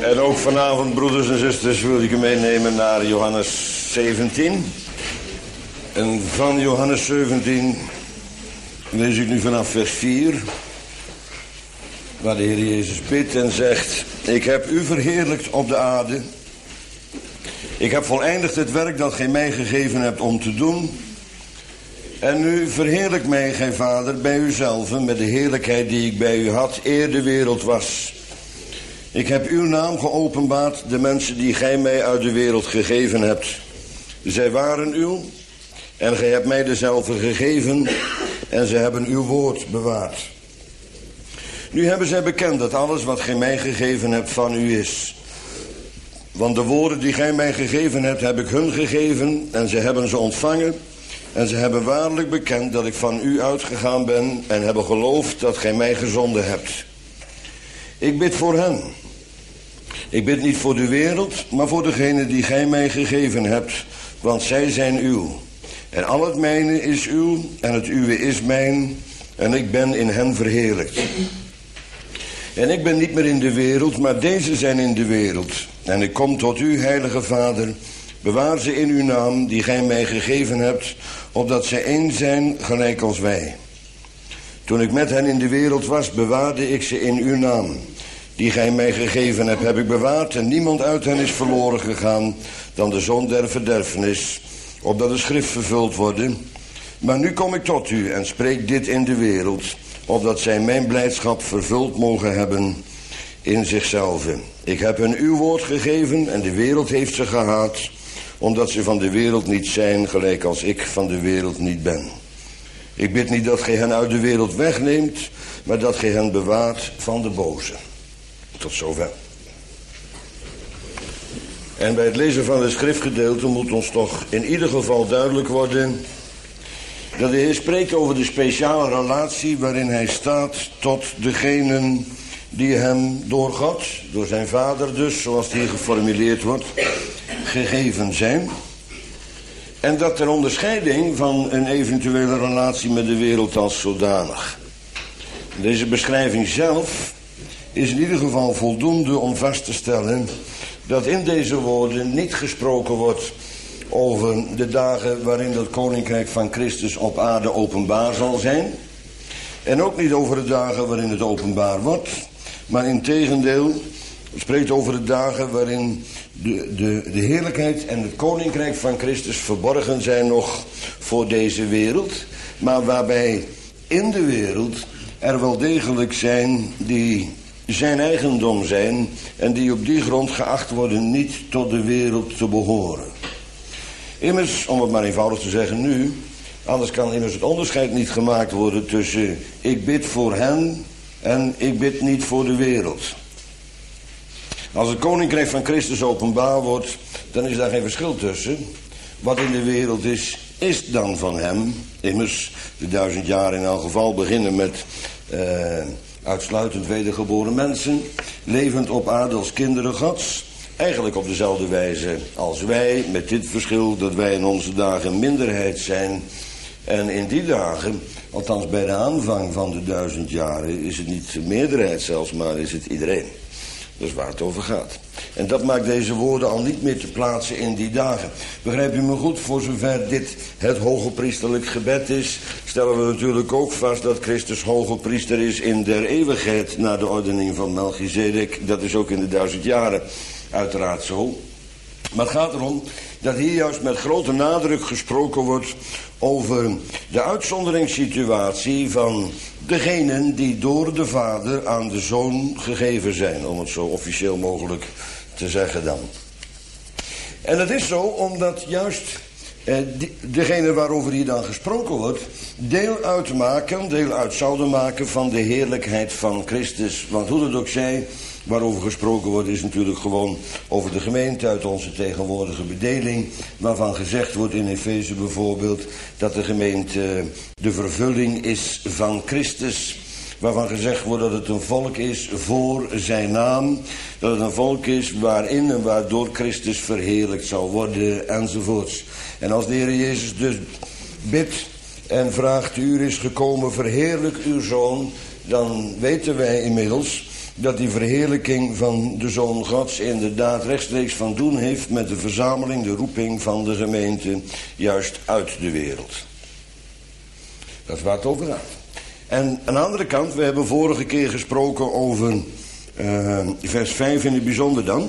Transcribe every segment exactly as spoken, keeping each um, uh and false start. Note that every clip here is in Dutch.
En ook vanavond, broeders en zusters, wil ik u meenemen naar Johannes zeventien. En van Johannes zeventien lees ik nu vanaf vers vier. Waar de Heer Jezus bidt en zegt: ik heb u verheerlijkt op de aarde. Ik heb voleindigd het werk dat gij mij gegeven hebt om te doen. En nu verheerlijk mij, gij Vader, bij uzelf met de heerlijkheid die ik bij u had, eer de wereld was. Ik heb uw naam geopenbaard, de mensen die gij mij uit de wereld gegeven hebt. Zij waren uw, en gij hebt mij dezelfde gegeven, en ze hebben uw woord bewaard. Nu hebben zij bekend dat alles wat gij mij gegeven hebt van u is. Want de woorden die gij mij gegeven hebt, heb ik hun gegeven, en ze hebben ze ontvangen. En ze hebben waarlijk bekend dat ik van u uitgegaan ben, en hebben geloofd dat gij mij gezonden hebt. Ik bid voor hen. Ik bid niet voor de wereld, maar voor degene die gij mij gegeven hebt, want zij zijn uw. En al het mijne is uw, en het uwe is mijn, en ik ben in hen verheerlijkt. En ik ben niet meer in de wereld, maar deze zijn in de wereld. En ik kom tot u, heilige Vader, bewaar ze in uw naam, die gij mij gegeven hebt, opdat zij één zijn, gelijk als wij. Toen ik met hen in de wereld was, bewaarde ik ze in uw naam. Die gij mij gegeven hebt, heb ik bewaard, en niemand uit hen is verloren gegaan dan de zoon der verderfenis, opdat de schrift vervuld worden. Maar nu kom ik tot u en spreek dit in de wereld, opdat zij mijn blijdschap vervuld mogen hebben in zichzelf. Ik heb hen uw woord gegeven, en de wereld heeft ze gehaat, omdat ze van de wereld niet zijn, gelijk als ik van de wereld niet ben. Ik bid niet dat gij hen uit de wereld wegneemt, maar dat gij hen bewaart van de boze. Tot zover. En bij het lezen van het schriftgedeelte moet ons toch in ieder geval duidelijk worden dat de Heer spreekt over de speciale relatie waarin hij staat tot degenen die hem door God, door zijn Vader dus, zoals die geformuleerd wordt, gegeven zijn. En dat ter onderscheiding van een eventuele relatie met de wereld als zodanig. Deze beschrijving zelf is in ieder geval voldoende om vast te stellen dat in deze woorden niet gesproken wordt over de dagen waarin het koninkrijk van Christus op aarde openbaar zal zijn. En ook niet over de dagen waarin het openbaar wordt, maar integendeel, het spreekt over de dagen waarin de, de, de heerlijkheid en het koninkrijk van Christus verborgen zijn nog voor deze wereld, maar waarbij in de wereld er wel degelijk zijn die zijn eigendom zijn en die op die grond geacht worden niet tot de wereld te behoren. Immers, om het maar eenvoudig te zeggen nu, anders kan immers het onderscheid niet gemaakt worden tussen ik bid voor hen en ik bid niet voor de wereld. Als het koninkrijk van Christus openbaar wordt, dan is daar geen verschil tussen. Wat in de wereld is, is dan van hem. Immers, de duizend jaar in elk geval beginnen met uh, uitsluitend wedergeboren mensen, levend op aarde als kinderen Gods. Eigenlijk op dezelfde wijze als wij, met dit verschil dat wij in onze dagen minderheid zijn. En in die dagen, althans bij de aanvang van de duizend jaren, is het niet de meerderheid zelfs, maar is het iedereen. Dat is waar het over gaat. En dat maakt deze woorden al niet meer te plaatsen in die dagen. Begrijp u me goed, voor zover dit het hogepriesterlijk gebed is, stellen we natuurlijk ook vast dat Christus hogepriester is in der eeuwigheid naar de ordening van Melchizedek. Dat is ook in de duizend jaren uiteraard zo. Maar het gaat erom dat hier juist met grote nadruk gesproken wordt over de uitzonderingssituatie van degenen die door de Vader aan de Zoon gegeven zijn, om het zo officieel mogelijk te zeggen dan. En dat is zo omdat juist eh, die, degenen waarover hier dan gesproken wordt, deel uitmaken, deel uit zouden maken van de heerlijkheid van Christus. Want hoe dat ook zij, waarover gesproken wordt is natuurlijk gewoon over de gemeente uit onze tegenwoordige bedeling, waarvan gezegd wordt in Efeze bijvoorbeeld dat de gemeente de vervulling is van Christus, waarvan gezegd wordt dat het een volk is voor zijn naam, dat het een volk is waarin en waardoor Christus verheerlijkt zal worden enzovoorts. En als de Heer Jezus dus bidt en vraagt, uur is gekomen, verheerlijk uw Zoon, dan weten wij inmiddels dat die verheerlijking van de Zoon Gods inderdaad rechtstreeks van doen heeft met de verzameling, de roeping van de gemeente, juist uit de wereld. Dat is waar het over gaat. En aan de andere kant, we hebben vorige keer gesproken over uh, vers vijf in het bijzonder dan,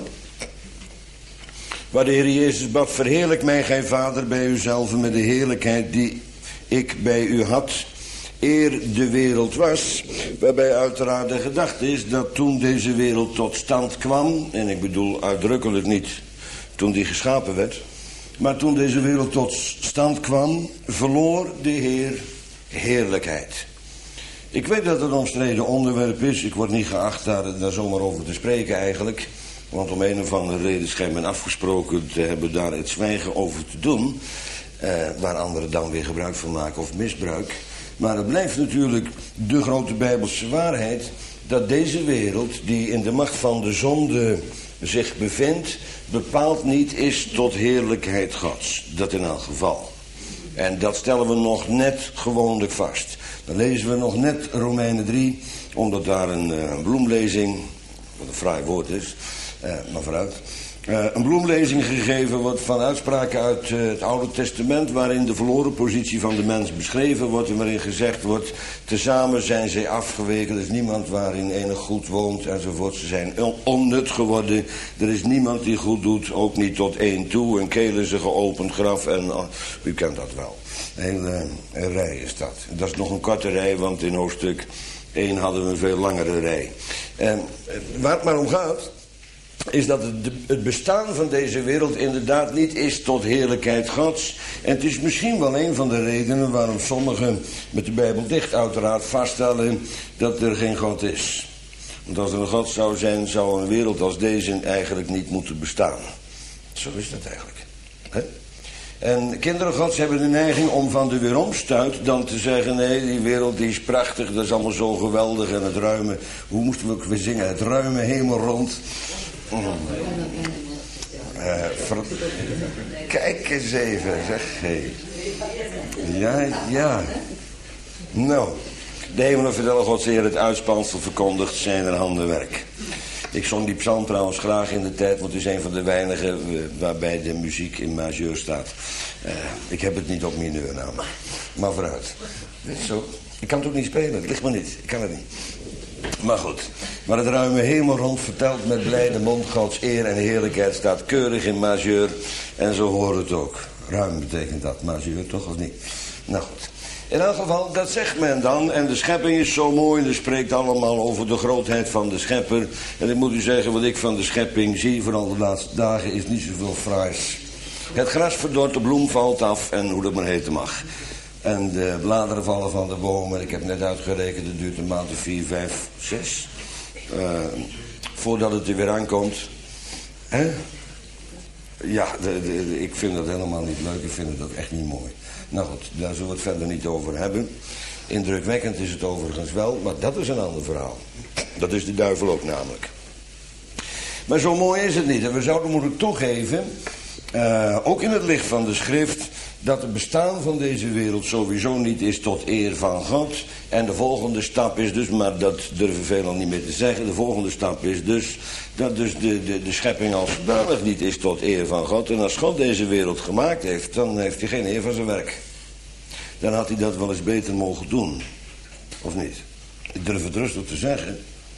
waar de Heer Jezus bad, verheerlijk mij, gij Vader, bij uzelf met de heerlijkheid die ik bij u had, eer de wereld was. Waarbij uiteraard de gedachte is dat toen deze wereld tot stand kwam, en ik bedoel uitdrukkelijk niet toen die geschapen werd, maar toen deze wereld tot stand kwam, verloor de Heer heerlijkheid. Ik weet dat het een omstreden onderwerp is. Ik word niet geacht daar, daar zomaar over te spreken eigenlijk. Want om een of andere reden schijnt men afgesproken te hebben daar het zwijgen over te doen. Eh, waar anderen dan weer gebruik van maken of misbruik. Maar het blijft natuurlijk de grote Bijbelse waarheid dat deze wereld die in de macht van de zonde zich bevindt, bepaald niet is tot heerlijkheid Gods. Dat in elk geval. En dat stellen we nog net gewoonlijk vast. Dan lezen we nog net Romeinen drie, omdat daar een uh, bloemlezing, wat een fraai woord is, uh, maar vooruit, uh, een bloemlezing gegeven wordt van uitspraken uit uh, het Oude Testament, waarin de verloren positie van de mens beschreven wordt en waarin gezegd wordt, tezamen zijn zij afgeweken, er is niemand waarin enig goed woont enzovoort, ze zijn on- onnut geworden, er is niemand die goed doet, ook niet tot één toe, een keel is een geopend graf en uh, u kent dat wel. Een hele een rij is dat. Dat is nog een korte rij, want in hoofdstuk één hadden we een veel langere rij. En waar het maar om gaat, is dat het, het bestaan van deze wereld inderdaad niet is tot heerlijkheid Gods. En het is misschien wel een van de redenen waarom sommigen met de Bijbel dicht uiteraard vaststellen dat er geen God is. Want als er een God zou zijn, zou een wereld als deze eigenlijk niet moeten bestaan. Zo is dat eigenlijk. Hè? En kinderen Gods hebben de neiging om van de weeromstuit dan te zeggen, nee, die wereld die is prachtig, dat is allemaal zo geweldig en het ruime, hoe moesten we ook weer zingen, het ruime hemelrond. Mm. Uh, ver... Kijk eens even, zeg, hey. Ja, ja. Nou, de hemelen vertellen Gods Heer, het uitspansel verkondigt zijn er handenwerk. Ik zong die psalm trouwens graag in de tijd, want het is een van de weinigen waarbij de muziek in majeur staat. Uh, ik heb het niet op mineur namelijk. Maar vooruit. Zo. Ik kan het ook niet spelen, het ligt me niet. Ik kan het niet. Maar goed. Maar het ruime hemelrond vertelt met blijde mond Gods eer en heerlijkheid staat keurig in majeur. En zo hoort het ook. Ruim betekent dat, majeur toch of niet? Nou goed. In elk geval, dat zegt men dan. En de schepping is zo mooi. En er spreekt allemaal over de grootheid van de schepper. En ik moet u zeggen, wat ik van de schepping zie, vooral de laatste dagen, is niet zoveel fraais. Het gras verdort, de bloem valt af en hoe dat maar heten mag. En de bladeren vallen van de bomen. Ik heb net uitgerekend, het duurt een maand of vier, vijf, zes. Uh, voordat het er weer aankomt. Hè? Ja, de, de, de, ik vind dat helemaal niet leuk. Ik vind het ook echt niet mooi. Nou goed, daar zullen we het verder niet over hebben. Indrukwekkend is het overigens wel, maar dat is een ander verhaal. Dat is de duivel ook namelijk. Maar zo mooi is het niet. En we zouden moeten toegeven, uh, ook in het licht van de schrift, dat het bestaan van deze wereld sowieso niet is tot eer van God. En de volgende stap is dus, maar dat durven veel al niet meer te zeggen, de volgende stap is dus dat dus de, de, de schepping als zodanig niet is tot eer van God. En als God deze wereld gemaakt heeft, dan heeft hij geen eer van zijn werk. Dan had hij dat wel eens beter mogen doen. Of niet? Ik durf het rustig te zeggen.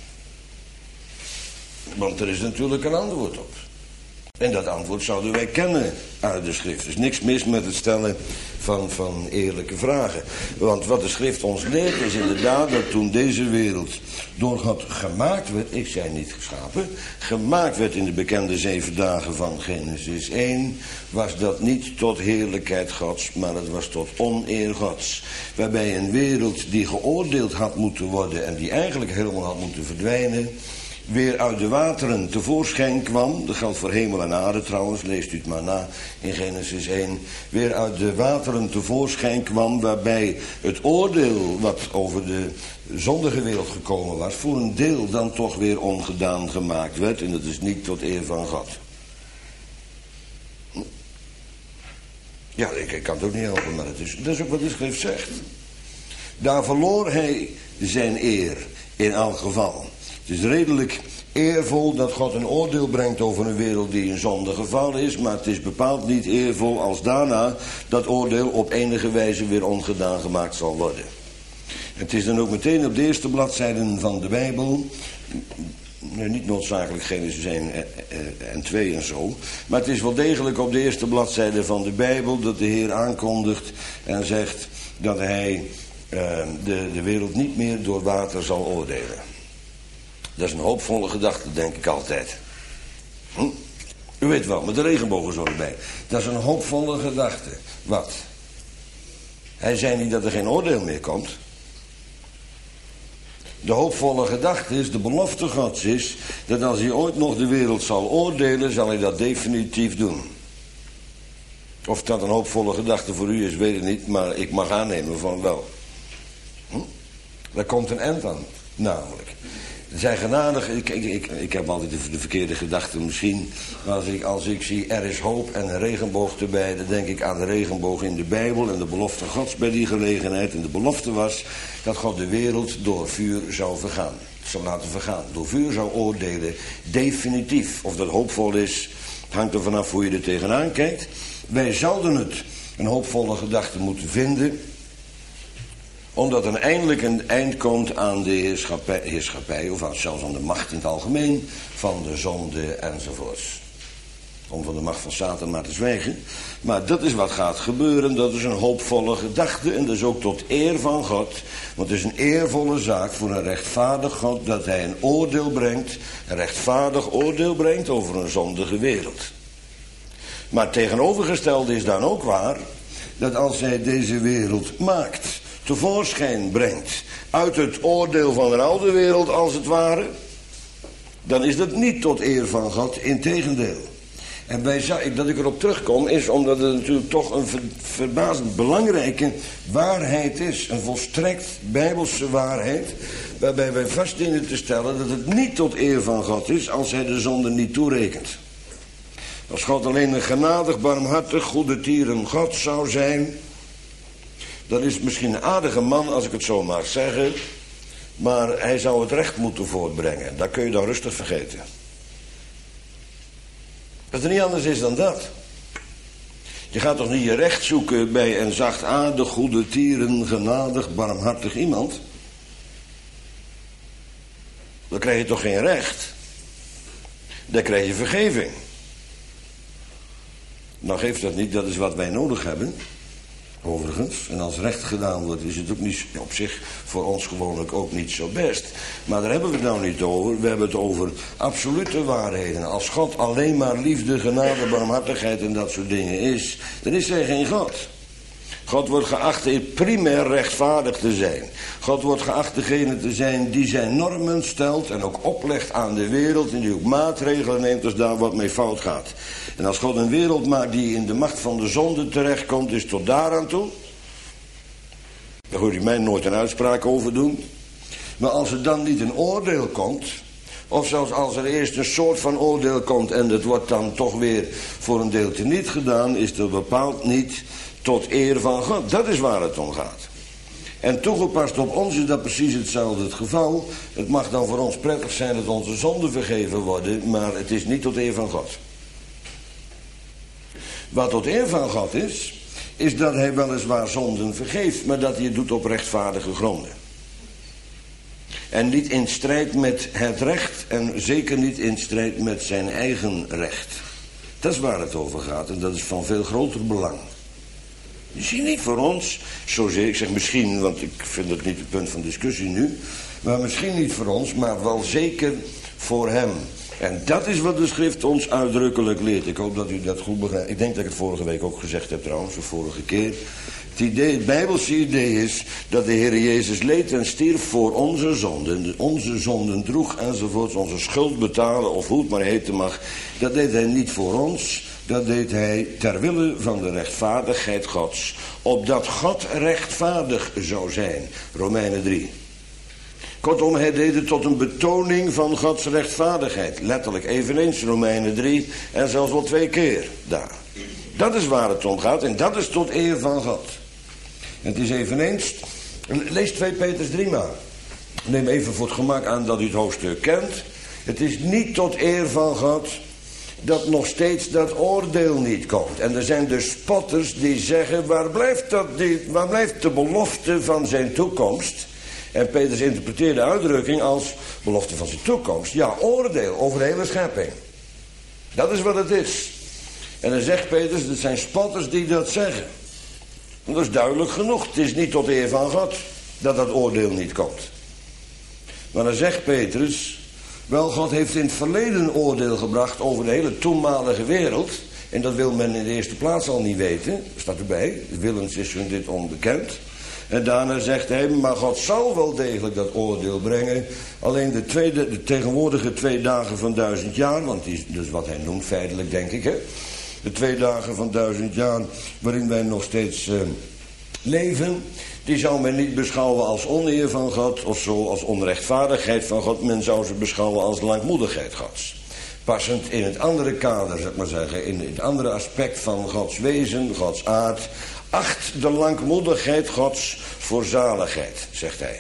Want er is natuurlijk een antwoord op. En dat antwoord zouden wij kennen uit de schrift. Er is niks mis met het stellen van, van eerlijke vragen. Want wat de schrift ons leert is inderdaad dat toen deze wereld door God gemaakt werd, ik zei niet geschapen, gemaakt werd in de bekende zeven dagen van Genesis één, was dat niet tot heerlijkheid Gods, maar het was tot oneer Gods. Waarbij een wereld die geoordeeld had moeten worden en die eigenlijk helemaal had moeten verdwijnen, weer uit de wateren tevoorschijn kwam. Dat geldt voor hemel en aarde trouwens, leest u het maar na in Genesis één. Weer uit de wateren tevoorschijn kwam, waarbij het oordeel wat over de zondige wereld gekomen was, voor een deel dan toch weer ongedaan gemaakt werd. En dat is niet tot eer van God. Ja, ik, ik kan het ook niet helpen, maar het is, dat is ook wat de schrift zegt. Daar verloor hij zijn eer in elk geval. Het is redelijk eervol dat God een oordeel brengt over een wereld die in zonde gevallen is, maar het is bepaald niet eervol als daarna dat oordeel op enige wijze weer ongedaan gemaakt zal worden. Het is dan ook meteen op de eerste bladzijden van de Bijbel, nee, niet noodzakelijk Genesis één en twee en zo, maar het is wel degelijk op de eerste bladzijde van de Bijbel dat de Heer aankondigt en zegt dat hij uh, de, de wereld niet meer door water zal oordelen. Dat is een hoopvolle gedachte, denk ik altijd. Hm? U weet wel, met de regenbogen zo erbij. Dat is een hoopvolle gedachte. Wat? Hij zei niet dat er geen oordeel meer komt. De hoopvolle gedachte is, de belofte Gods is, dat als hij ooit nog de wereld zal oordelen, zal hij dat definitief doen. Of dat een hoopvolle gedachte voor u is, weet ik niet, maar ik mag aannemen van wel. Hm? Daar komt een eind aan, namelijk. Zijn genadig, ik, ik, ik, ik heb altijd de, de verkeerde gedachten misschien. Maar als ik, als ik zie er is hoop en een regenboog erbij, dan denk ik aan de regenboog in de Bijbel en de belofte Gods bij die gelegenheid. En de belofte was dat God de wereld door vuur zou vergaan. Zou laten vergaan. Door vuur zou oordelen. Definitief. Of dat hoopvol is, hangt er vanaf hoe je er tegenaan kijkt. Wij zouden het een hoopvolle gedachte moeten vinden, omdat er eindelijk een eind komt aan de heerschappij, heerschappij of aan, zelfs aan de macht in het algemeen, van de zonde enzovoorts. Om van de macht van Satan maar te zwijgen. Maar dat is wat gaat gebeuren, dat is een hoopvolle gedachte en dat is ook tot eer van God. Want het is een eervolle zaak voor een rechtvaardig God dat hij een oordeel brengt, een rechtvaardig oordeel brengt over een zondige wereld. Maar het tegenovergestelde is dan ook waar, dat als hij deze wereld maakt, tevoorschijn brengt uit het oordeel van een oude wereld als het ware, dan is dat niet tot eer van God, integendeel. En bij, dat ik erop terugkom is omdat het natuurlijk toch een ver, verbazend belangrijke waarheid is, een volstrekt bijbelse waarheid, waarbij wij vast dienen te stellen dat het niet tot eer van God is als hij de zonde niet toerekent. Als God alleen een genadig, barmhartig, goede tieren God zou zijn, dan is het misschien een aardige man, als ik het zo mag zeggen, maar hij zou het recht moeten voortbrengen. Dat kun je dan rustig vergeten. Dat er niet anders is dan dat. Je gaat toch niet je recht zoeken bij een zachtaardig, goede tieren, genadig, barmhartig iemand? Dan krijg je toch geen recht? Dan krijg je vergeving. Nou geeft dat niet, dat is wat wij nodig hebben. Overigens, en als recht gedaan wordt, is het ook niet op zich voor ons gewoonlijk ook niet zo best. Maar daar hebben we het nou niet over. We hebben het over absolute waarheden. Als God alleen maar liefde, genade, barmhartigheid en dat soort dingen is, dan is hij geen God. God wordt geacht primair rechtvaardig te zijn. God wordt geacht degene te zijn die zijn normen stelt en ook oplegt aan de wereld en die ook maatregelen neemt als daar wat mee fout gaat. En als God een wereld maakt die in de macht van de zonde terechtkomt, is tot daaraan toe. Daar hoor je mij nooit een uitspraak over doen. Maar als er dan niet een oordeel komt, of zelfs als er eerst een soort van oordeel komt en het wordt dan toch weer voor een deel teniet gedaan, is dat bepaald niet tot eer van God. Dat is waar het om gaat. En toegepast op ons is dat precies hetzelfde het geval. Het mag dan voor ons prettig zijn dat onze zonden vergeven worden, maar het is niet tot eer van God. Wat tot eer van God is, is dat hij weliswaar zonden vergeeft, maar dat hij het doet op rechtvaardige gronden. En niet in strijd met het recht en zeker niet in strijd met zijn eigen recht. Dat is waar het over gaat en dat is van veel groter belang. Misschien niet voor ons, zozeer, ik zeg misschien, want ik vind het niet het punt van discussie nu, maar misschien niet voor ons, maar wel zeker voor hem. En dat is wat de schrift ons uitdrukkelijk leert. Ik hoop dat u dat goed begrijpt. Ik denk dat ik het vorige week ook gezegd heb trouwens, de vorige keer. Het idee, het Bijbelse idee is dat de Heer Jezus leed en stierf voor onze zonden. Onze zonden droeg enzovoorts, onze schuld betalen of hoe het maar heten mag. Dat deed hij niet voor ons. Dat deed hij ter wille van de rechtvaardigheid Gods. Opdat God rechtvaardig zou zijn. Romeinen drie. Kortom, hij deed het tot een betoning van Gods rechtvaardigheid. Letterlijk eveneens Romeinen drie en zelfs wel twee keer daar. Dat is waar het om gaat en dat is tot eer van God. Het is eveneens, lees twee Petrus drie maar. neem even voor het gemak aan dat u het hoofdstuk kent. Het is niet tot eer van God dat nog steeds dat oordeel niet komt. En er zijn dus spotters die zeggen, waar blijft, dat, die, waar blijft de belofte van zijn toekomst? En Petrus interpreteert de uitdrukking als belofte van zijn toekomst. Ja, oordeel over de hele schepping. Dat is wat het is. En dan zegt Petrus, het zijn spotters die dat zeggen. En dat is duidelijk genoeg. Het is niet tot eer van God dat dat oordeel niet komt. Maar dan zegt Petrus, wel, God heeft in het verleden een oordeel gebracht over de hele toenmalige wereld. En dat wil men in de eerste plaats al niet weten. Dat staat erbij. Willens is hun dit onbekend. En daarna zegt hij, maar God zal wel degelijk dat oordeel brengen. Alleen de, tweede, de tegenwoordige twee dagen van duizend jaar, want die is dus wat hij noemt feitelijk, denk ik, hè. De twee dagen van duizend jaar waarin wij nog steeds uh, leven, die zou men niet beschouwen als oneer van God of zo als onrechtvaardigheid van God. Men zou ze beschouwen als langmoedigheid Gods. Passend in het andere kader, zeg maar zeggen, in het andere aspect van Gods wezen, Gods aard, acht de langmoedigheid Gods voor zaligheid, zegt hij.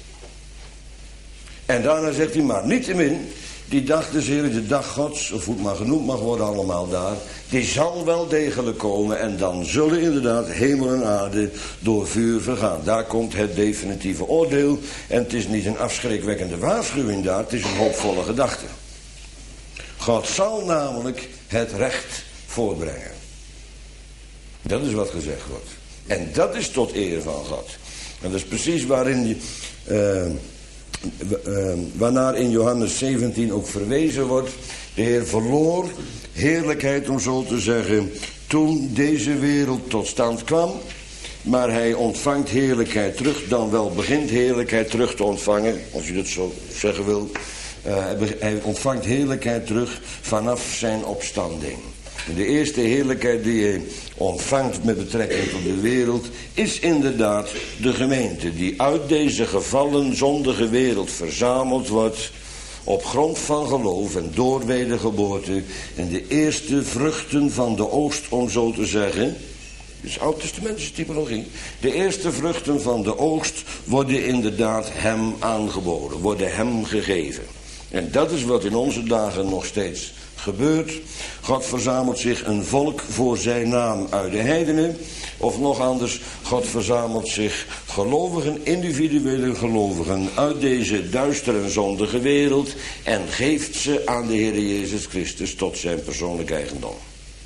En daarna zegt hij, maar niettemin, die dag des Heren, de dag Gods, of hoe het maar genoemd mag worden allemaal daar, die zal wel degelijk komen en dan zullen inderdaad hemel en aarde door vuur vergaan. Daar komt het definitieve oordeel en het is niet een afschrikwekkende waarschuwing daar, het is een hoopvolle gedachte. God zal namelijk het recht voorbrengen. Dat is wat gezegd wordt. En dat is tot eer van God. En dat is precies waarin je, uh, uh, waarnaar in Johannes zeventien ook verwezen wordt. De Heer verloor heerlijkheid, om zo te zeggen, toen deze wereld tot stand kwam. Maar hij ontvangt heerlijkheid terug, dan wel begint heerlijkheid terug te ontvangen, als u dat zo zeggen wil. Uh, hij ontvangt heerlijkheid terug vanaf zijn opstanding. De eerste heerlijkheid die hij ontvangt met betrekking tot de wereld is inderdaad de gemeente die uit deze gevallen zondige wereld verzameld wordt op grond van geloof en door wedergeboorte en de eerste vruchten van de oogst, om zo te zeggen. Dus oud-testamentische typologie. De eerste vruchten van de oogst worden inderdaad hem aangeboden, worden hem gegeven. En dat is wat in onze dagen nog steeds gebeurt. God verzamelt zich een volk voor zijn naam uit de heidenen. Of nog anders, God verzamelt zich gelovigen, individuele gelovigen uit deze duistere en zondige wereld en geeft ze aan de Heer Jezus Christus tot zijn persoonlijk eigendom.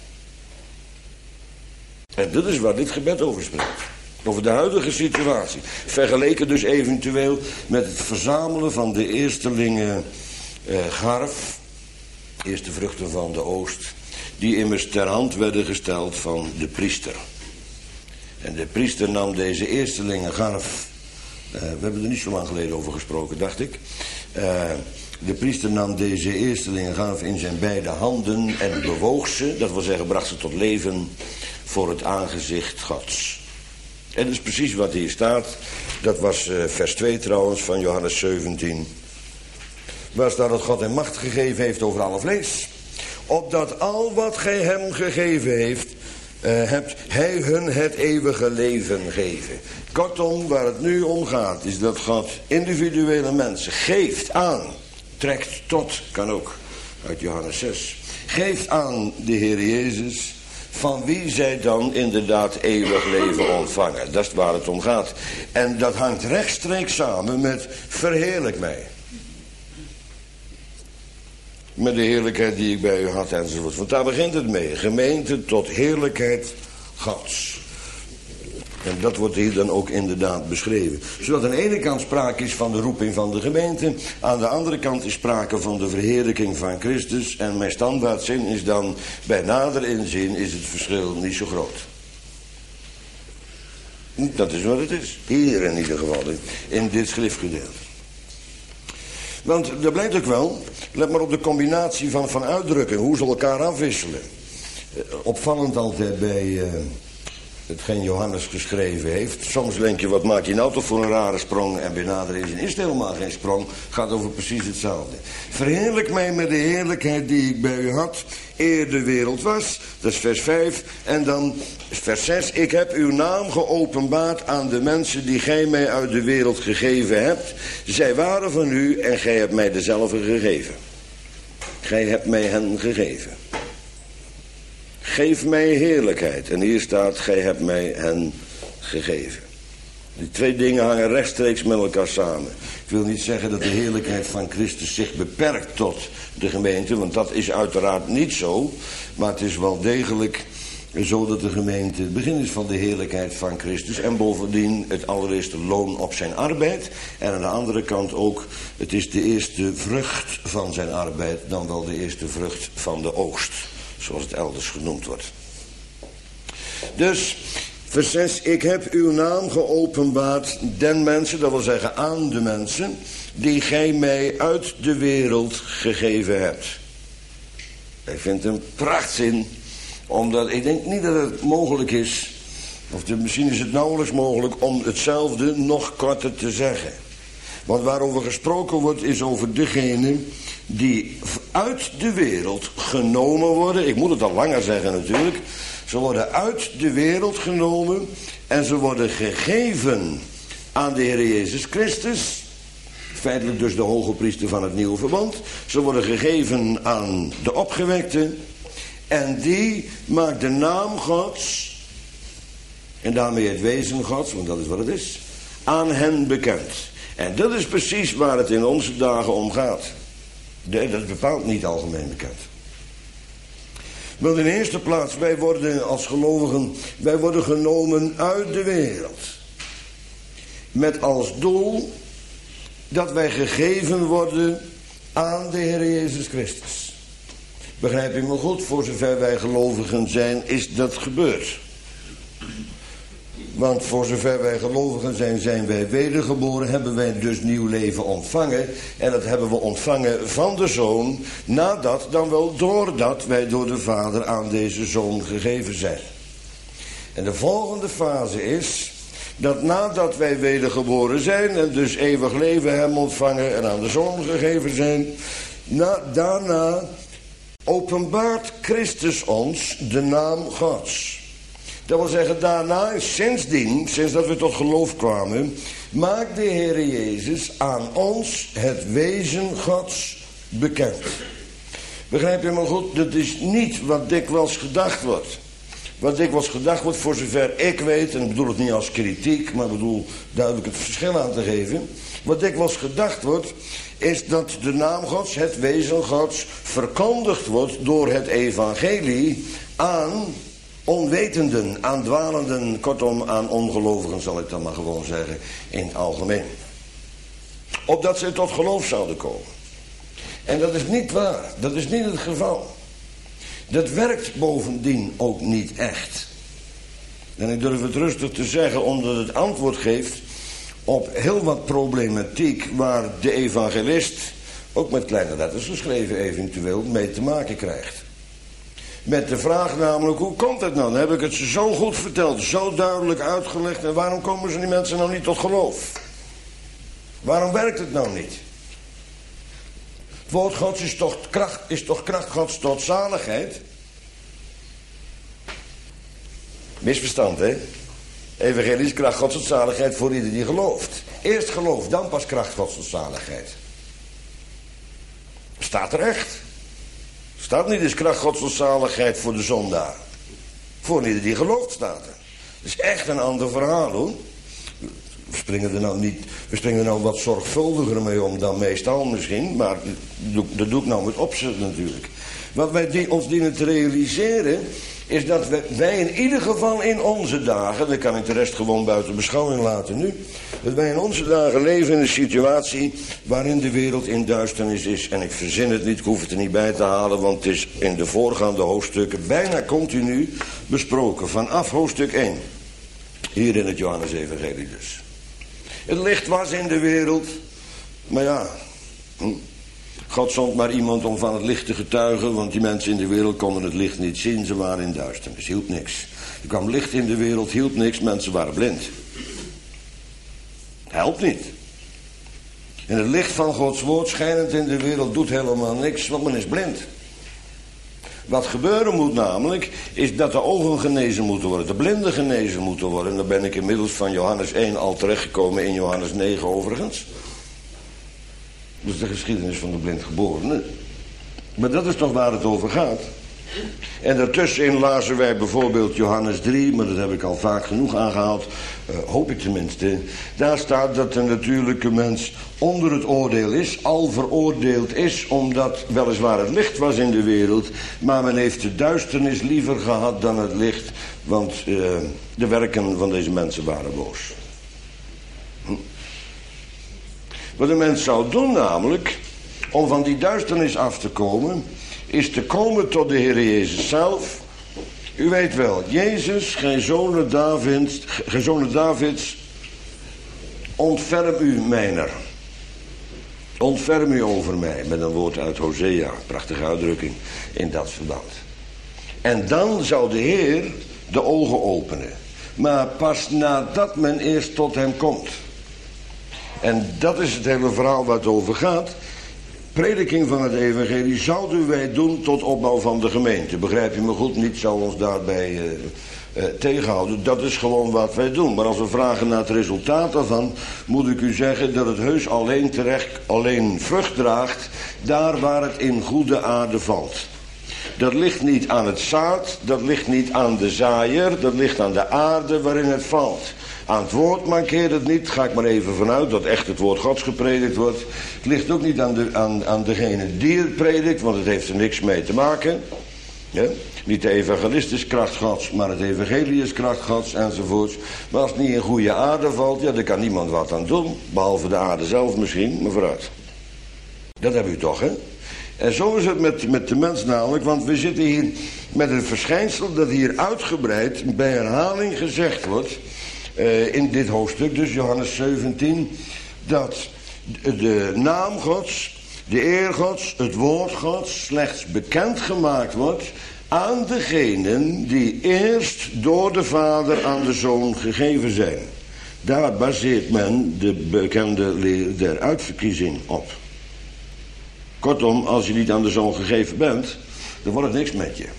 En dat is waar dit gebed over spreekt. Over de huidige situatie. Vergeleken dus eventueel met het verzamelen van de eerstelingen eh, garf. Eerste vruchten van de oogst, die immers ter hand werden gesteld van de priester. En de priester nam deze eerstelingen garf, uh, we hebben er niet zo lang geleden over gesproken, dacht ik. Uh, de priester nam deze eerstelingen garf in zijn beide handen en bewoog ze, dat wil zeggen bracht ze tot leven voor het aangezicht Gods. En dat is precies wat hier staat, dat was uh, vers twee trouwens van Johannes zeventien. Waar staat dat God hem macht gegeven heeft over alle vlees. Opdat al wat gij hem gegeven heeft, uh, hebt, hij hun het eeuwige leven geven. Kortom, waar het nu om gaat, is dat God individuele mensen geeft aan, trekt tot, kan ook, uit Johannes zes. Geeft aan de Heer Jezus, van wie zij dan inderdaad eeuwig leven ontvangen. Dat is waar het om gaat. En dat hangt rechtstreeks samen met verheerlijk mij. Met de heerlijkheid die ik bij u had enzovoort. Want daar begint het mee. Gemeente tot heerlijkheid Gods. En dat wordt hier dan ook inderdaad beschreven. Zodat aan de ene kant sprake is van de roeping van de gemeente. Aan de andere kant is sprake van de verheerlijking van Christus. En mijn standaardzin is dan, bij nader inzien is het verschil niet zo groot. Dat is wat het is. Hier in ieder geval, in dit schriftgedeelte. Want dat blijkt ook wel, let maar op de combinatie van, van uitdrukken, hoe ze elkaar afwisselen. Uh, opvallend altijd bij, uh, hetgeen Johannes geschreven heeft. Soms denk je, wat maak je nou toch voor een rare sprong? En bij nader is, is het helemaal geen sprong. Het gaat over precies hetzelfde. Verheerlijk mij met de heerlijkheid die ik bij u had, eer de wereld was. Dat is vers vijf. En dan vers zes. Ik heb uw naam geopenbaard aan de mensen die gij mij uit de wereld gegeven hebt. Zij waren van u en gij hebt mij dezelfde gegeven. Gij hebt mij hen gegeven. Geef mij heerlijkheid. En hier staat, gij hebt mij hen gegeven. Die twee dingen hangen rechtstreeks met elkaar samen. Ik wil niet zeggen dat de heerlijkheid van Christus zich beperkt tot de gemeente, want dat is uiteraard niet zo. Maar het is wel degelijk zo dat de gemeente het begin is van de heerlijkheid van Christus. En bovendien het allereerste loon op zijn arbeid. En aan de andere kant ook, het is de eerste vrucht van zijn arbeid, dan wel de eerste vrucht van de oogst. Zoals het elders genoemd wordt. Dus, vers zes. Ik heb uw naam geopenbaard den mensen, dat wil zeggen aan de mensen, die gij mij uit de wereld gegeven hebt. Ik vind het een prachtzin, omdat ik denk niet dat het mogelijk is, of de, misschien is het nauwelijks mogelijk om hetzelfde nog korter te zeggen. Want waarover gesproken wordt is over degene die uit de wereld genomen worden. Ik moet het al langer zeggen natuurlijk. Ze worden uit de wereld genomen en ze worden gegeven aan de Heer Jezus Christus. Feitelijk dus de hoge priester van het nieuwe verband. Ze worden gegeven aan de opgewekte. En die maakt de naam Gods, en daarmee het wezen Gods, want dat is wat het is, aan hen bekend. En dat is precies waar het in onze dagen om gaat. Dat is bepaald niet algemeen bekend. Want in de eerste plaats, wij worden als gelovigen, wij worden genomen uit de wereld. Met als doel dat wij gegeven worden aan de Heer Jezus Christus. Begrijp je me goed, voor zover wij gelovigen zijn, is dat gebeurd. Want voor zover wij gelovigen zijn, zijn wij wedergeboren, hebben wij dus nieuw leven ontvangen. En dat hebben we ontvangen van de Zoon, nadat, dan wel doordat wij door de Vader aan deze Zoon gegeven zijn. En de volgende fase is, dat nadat wij wedergeboren zijn en dus eeuwig leven hebben ontvangen en aan de Zoon gegeven zijn, na, daarna openbaart Christus ons de naam Gods. Dat wil zeggen, daarna, sindsdien, sinds dat we tot geloof kwamen, maakt de Heer Jezus aan ons het wezen Gods bekend. Begrijp je me goed? Dat is niet wat dikwijls gedacht wordt. Wat dikwijls gedacht wordt, voor zover ik weet, en ik bedoel het niet als kritiek, maar ik bedoel duidelijk het verschil aan te geven. Wat dikwijls gedacht wordt, is dat de naam Gods, het wezen Gods, verkondigd wordt door het evangelie aan onwetenden, aan dwalenden, kortom aan ongelovigen, zal ik dan maar gewoon zeggen, in het algemeen. Opdat ze tot geloof zouden komen. En dat is niet waar, dat is niet het geval. Dat werkt bovendien ook niet echt. En ik durf het rustig te zeggen, omdat het antwoord geeft op heel wat problematiek waar de evangelist, ook met kleine letters geschreven eventueel, mee te maken krijgt. Met de vraag namelijk, hoe komt het nou? Dan heb ik het ze zo goed verteld, zo duidelijk uitgelegd, en waarom komen ze die mensen nou niet tot geloof? Waarom werkt het nou niet? Het woord Gods is toch kracht, is toch kracht Gods tot zaligheid? Misverstand, hè? Evangelie is kracht Gods tot zaligheid voor ieder die gelooft. Eerst geloof, dan pas kracht Gods tot zaligheid. Staat er echt. Staat niet, is kracht Gods tot zaligheid voor de zondaar. Voor ieder die gelooft staat er. Dat is echt een ander verhaal, hoor. We springen er nou niet, we springen er nou wat zorgvuldiger mee om dan meestal misschien, maar dat doe ik nou met opzet natuurlijk. Wat wij ons dienen te realiseren, is dat wij in ieder geval in onze dagen, dan kan ik de rest gewoon buiten beschouwing laten nu, dat wij in onze dagen leven in een situatie waarin de wereld in duisternis is. En ik verzin het niet, ik hoef het er niet bij te halen, want het is in de voorgaande hoofdstukken bijna continu besproken, vanaf hoofdstuk één. Hier in het Johannes-evangelie dus. Het licht was in de wereld, maar ja, hm, God zond maar iemand om van het licht te getuigen, want die mensen in de wereld konden het licht niet zien, ze waren in duisternis, hielp niks. Er kwam licht in de wereld, hielp niks, mensen waren blind. Helpt niet. En het licht van Gods woord schijnend in de wereld doet helemaal niks, want men is blind. Wat gebeuren moet namelijk, is dat de ogen genezen moeten worden, de blinden genezen moeten worden. En dan ben ik inmiddels van Johannes één al terechtgekomen in Johannes negen overigens. Dat is de geschiedenis van de blindgeborene. Maar dat is toch waar het over gaat. En daartussenin lazen wij bijvoorbeeld Johannes drie, maar dat heb ik al vaak genoeg aangehaald, uh, hoop ik tenminste. Daar staat dat de natuurlijke mens onder het oordeel is, al veroordeeld is, omdat weliswaar het licht was in de wereld, maar men heeft de duisternis liever gehad dan het licht, want uh, de werken van deze mensen waren boos. Hm. Wat een mens zou doen namelijk, om van die duisternis af te komen, is te komen tot de Heer Jezus zelf. U weet wel, Jezus, gij zonen Davids, gij zonen Davids, ontferm u mijner. Ontferm u over mij, met een woord uit Hosea, prachtige uitdrukking in dat verband. En dan zou de Heer de ogen openen. Maar pas nadat men eerst tot hem komt. En dat is het hele verhaal waar het over gaat. Prediking van het evangelie zouden wij doen tot opbouw van de gemeente. Begrijp je me goed, niet zal ons daarbij uh, uh, tegenhouden. Dat is gewoon wat wij doen. Maar als we vragen naar het resultaat daarvan, moet ik u zeggen dat het heus alleen terecht, alleen vrucht draagt, daar waar het in goede aarde valt. Dat ligt niet aan het zaad, dat ligt niet aan de zaaier, dat ligt aan de aarde waarin het valt. Aan het woord mankeert het niet, ga ik maar even vanuit dat echt het woord Gods gepredikt wordt. Het ligt ook niet aan, de, aan, aan degene die het predikt, want het heeft er niks mee te maken. Ja? Niet de evangelist is kracht Gods, maar het evangelie is kracht Gods enzovoorts. Maar als het niet in goede aarde valt, ja, daar kan niemand wat aan doen. Behalve de aarde zelf misschien, maar vooruit. Dat hebben u toch, hè? En zo is het met, met de mens namelijk, want we zitten hier met een verschijnsel dat hier uitgebreid bij herhaling gezegd wordt. Uh, in dit hoofdstuk, dus Johannes zeventien, dat de naam Gods, de eer Gods, het woord Gods slechts bekendgemaakt wordt aan degenen die eerst door de Vader aan de Zoon gegeven zijn. Daar baseert men de bekende leer der uitverkiezing op. Kortom, als je niet aan de Zoon gegeven bent, dan wordt het niks met je.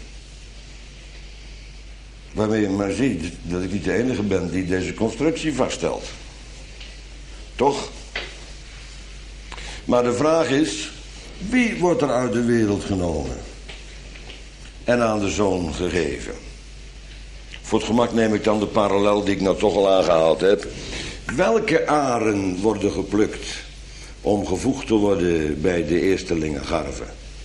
Waarmee je maar ziet dat ik niet de enige ben die deze constructie vaststelt. Toch? Maar de vraag is, wie wordt er uit de wereld genomen en aan de Zoon gegeven? Voor het gemak neem ik dan de parallel die ik nou toch al aangehaald heb. Welke aren worden geplukt om gevoegd te worden bij de eerstelingengarve?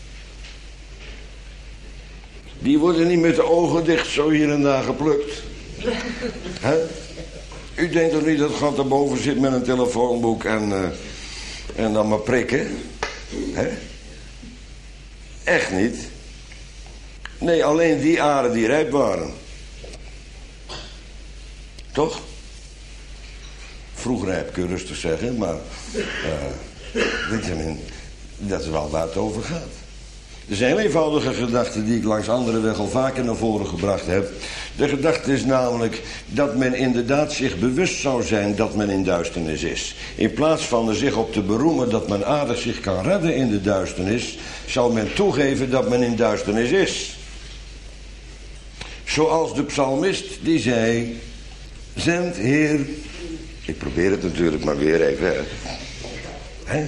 Die worden niet met de ogen dicht zo hier en daar geplukt. He? U denkt toch niet dat God daarboven zit met een telefoonboek en, uh, en dan maar prikken? He? Echt niet. Nee, alleen die aren die rijp waren. Toch? Vroeg rijp kun je rustig zeggen, maar uh, dat is wel waar het over gaat. Er zijn eenvoudige gedachten die ik langs andere weg al vaker naar voren gebracht heb. De gedachte is namelijk dat men inderdaad zich bewust zou zijn dat men in duisternis is. In plaats van er zich op te beroemen dat men aardig zich kan redden in de duisternis, zou men toegeven dat men in duisternis is. Zoals de psalmist die zei, zend Heer, ik probeer het natuurlijk maar weer even, hè. Hè?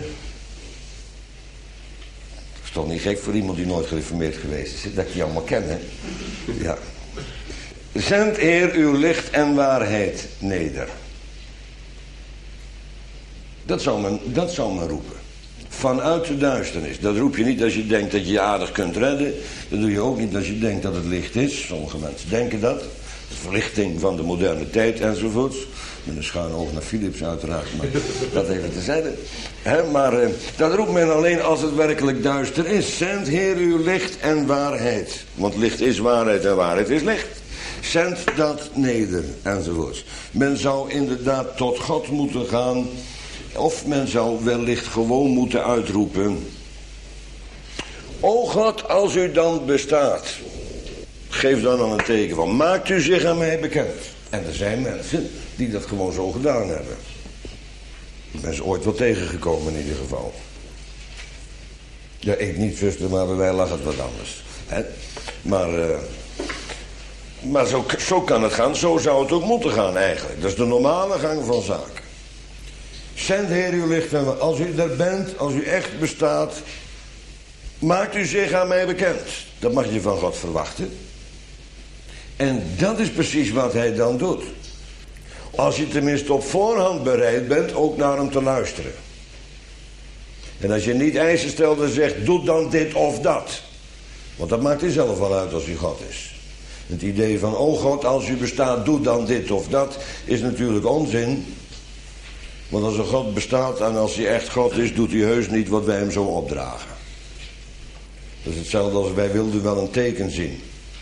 Dat is toch niet gek voor iemand die nooit gereformeerd geweest is, dat je allemaal kent, hè? Ja. Zend Heer uw licht en waarheid neder. Dat zou men, dat zou men roepen. Vanuit de duisternis. Dat roep je niet als je denkt dat je je aardig kunt redden. Dat doe je ook niet als je denkt dat het licht is. Sommige mensen denken dat. De verlichting van de moderne tijd enzovoorts. Met een schuin oog naar Philips uiteraard. Maar dat even terzijde. He, maar uh, dat roept men alleen als het werkelijk duister is. Zend Heer uw licht en waarheid. Want licht is waarheid en waarheid is licht. Zend dat neder enzovoorts. Men zou inderdaad tot God moeten gaan. Of men zou wellicht gewoon moeten uitroepen. O God, als u dan bestaat, geef dan al een teken van, maakt u zich aan mij bekend. En er zijn mensen die dat gewoon zo gedaan hebben. Ik ben ze ooit wel tegengekomen in ieder geval. Ja, ik niet, zuster, maar bij mij lag het wat anders. Hè? Maar, uh, maar zo, zo kan het gaan, zo zou het ook moeten gaan eigenlijk. Dat is de normale gang van zaken. Zend Heer uw licht aan mij. Als u er bent, als u echt bestaat, maakt u zich aan mij bekend. Dat mag je van God verwachten. En dat is precies wat hij dan doet. Als je tenminste op voorhand bereid bent ook naar hem te luisteren. En als je niet eisen stelt en zegt, doe dan dit of dat. Want dat maakt hij zelf wel uit als hij God is. Het idee van, oh God, als u bestaat, doe dan dit of dat, is natuurlijk onzin. Want als een God bestaat en als hij echt God is, doet hij heus niet wat wij hem zo opdragen. Dat is hetzelfde als wij wilden wel een teken zien.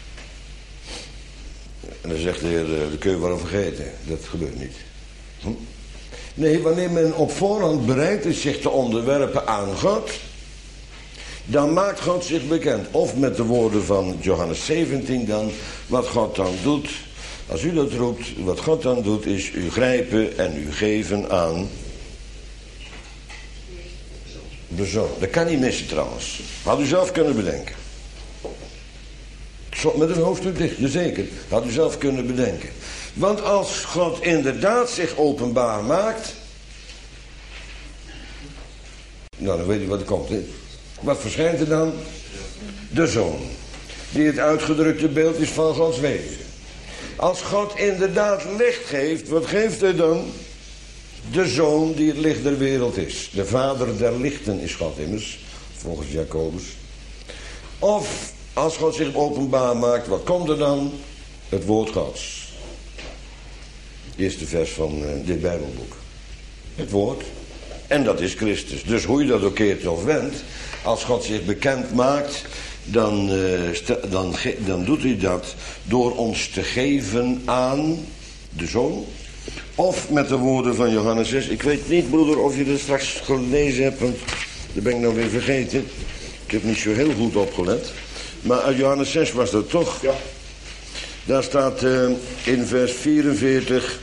En dan zegt de Heer, dat kun je wel vergeten. Dat gebeurt niet. Hm? Nee, wanneer men op voorhand bereid is zich te onderwerpen aan God, dan maakt God zich bekend. Of met de woorden van Johannes zeventien dan, wat God dan doet. Als u dat roept, wat God dan doet, is u grijpen en u geven aan de Zoon. Dat kan niet missen trouwens. Had u zelf kunnen bedenken. Met een hoofdstuk dicht, jazeker. Had u zelf kunnen bedenken. Want als God inderdaad zich openbaar maakt, nou dan weet u wat er komt. Hè? Wat verschijnt er dan? De Zoon. Die het uitgedrukte beeld is van Gods wezen. Als God inderdaad licht geeft, wat geeft hij dan? De Zoon die het licht der wereld is. De vader der lichten is God immers, volgens Jacobus. Of als God zich openbaar maakt, wat komt er dan? Het woord Gods. Eerste vers van uh, dit Bijbelboek. Het woord. En dat is Christus. Dus hoe je dat ook keert of wendt, als God zich bekend maakt, dan, uh, st- dan, ge- dan doet hij dat door ons te geven aan de Zoon. Of met de woorden van Johannes zes. Ik weet niet, broeder, of je dat straks gelezen hebt, want dat ben ik nou weer vergeten. Ik heb niet zo heel goed opgelet. Maar uit Johannes zes was dat toch? Ja. Daar staat uh, in vers vierenveertig.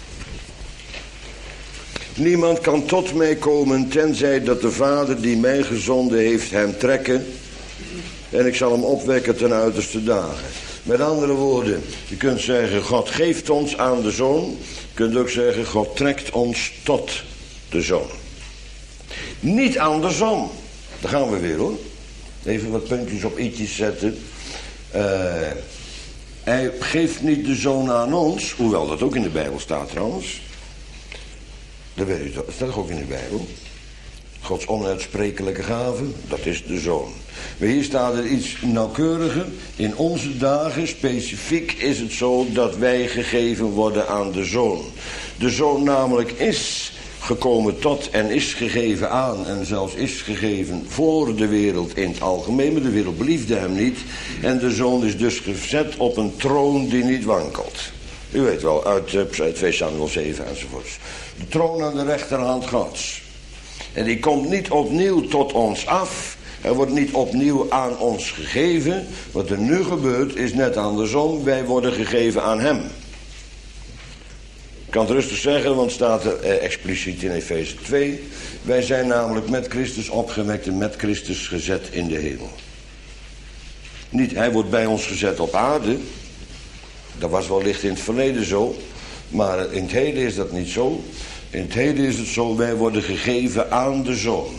Niemand kan tot mij komen tenzij dat de Vader die mij gezonden heeft hem trekken. En ik zal hem opwekken ten uiterste dagen. Met andere woorden, je kunt zeggen God geeft ons aan de Zoon. Je kunt ook zeggen God trekt ons tot de Zoon. Niet andersom. Daar gaan we weer hoor. Even wat puntjes op i'tjes zetten. Uh, hij geeft niet de Zoon aan ons. Hoewel dat ook in de Bijbel staat trouwens. Dat weet u toch. Dat staat ook in de Bijbel. Gods onuitsprekelijke gave. Dat is de Zoon. Maar hier staat er iets nauwkeuriger. In onze dagen specifiek is het zo dat wij gegeven worden aan de Zoon. De Zoon namelijk is gekomen tot en is gegeven aan en zelfs is gegeven voor de wereld in het algemeen, maar de wereld beliefde hem niet en de Zoon is dus gezet op een troon die niet wankelt. U weet wel, uit, uit twee Samuel zeven enzovoorts. De troon aan de rechterhand Gods. En die komt niet opnieuw tot ons af. Er wordt niet opnieuw aan ons gegeven. Wat er nu gebeurt is net andersom. Wij worden gegeven aan hem. Ik kan het rustig zeggen, want het staat er eh, expliciet in Efeze twee. Wij zijn namelijk met Christus opgewekt en met Christus gezet in de hemel. Niet, hij wordt bij ons gezet op aarde. Dat was wellicht in het verleden zo. Maar in het heden is dat niet zo. In het heden is het zo, wij worden gegeven aan de Zoon.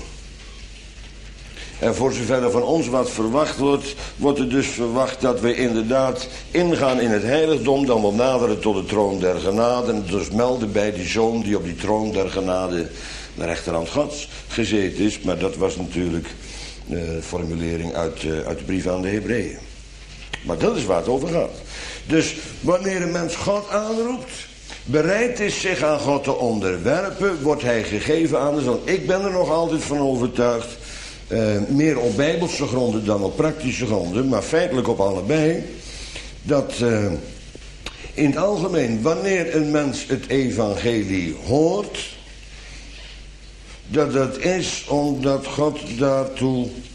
En voor zover er van ons wat verwacht wordt, wordt er dus verwacht dat we inderdaad ingaan in het heiligdom, dan wel naderen tot de troon der genade. En dus melden bij die Zoon die op die troon der genade de rechterhand Gods gezeten is. Maar dat was natuurlijk de formulering uit, uh, uit de brief aan de Hebreeën. Maar dat is waar het over gaat. Dus wanneer een mens God aanroept, bereid is zich aan God te onderwerpen, wordt hij gegeven aan de Zoon. Ik ben er nog altijd van overtuigd, uh, meer op bijbelse gronden dan op praktische gronden, maar feitelijk op allebei, dat uh, in het algemeen, wanneer een mens het evangelie hoort, dat dat is omdat God daartoe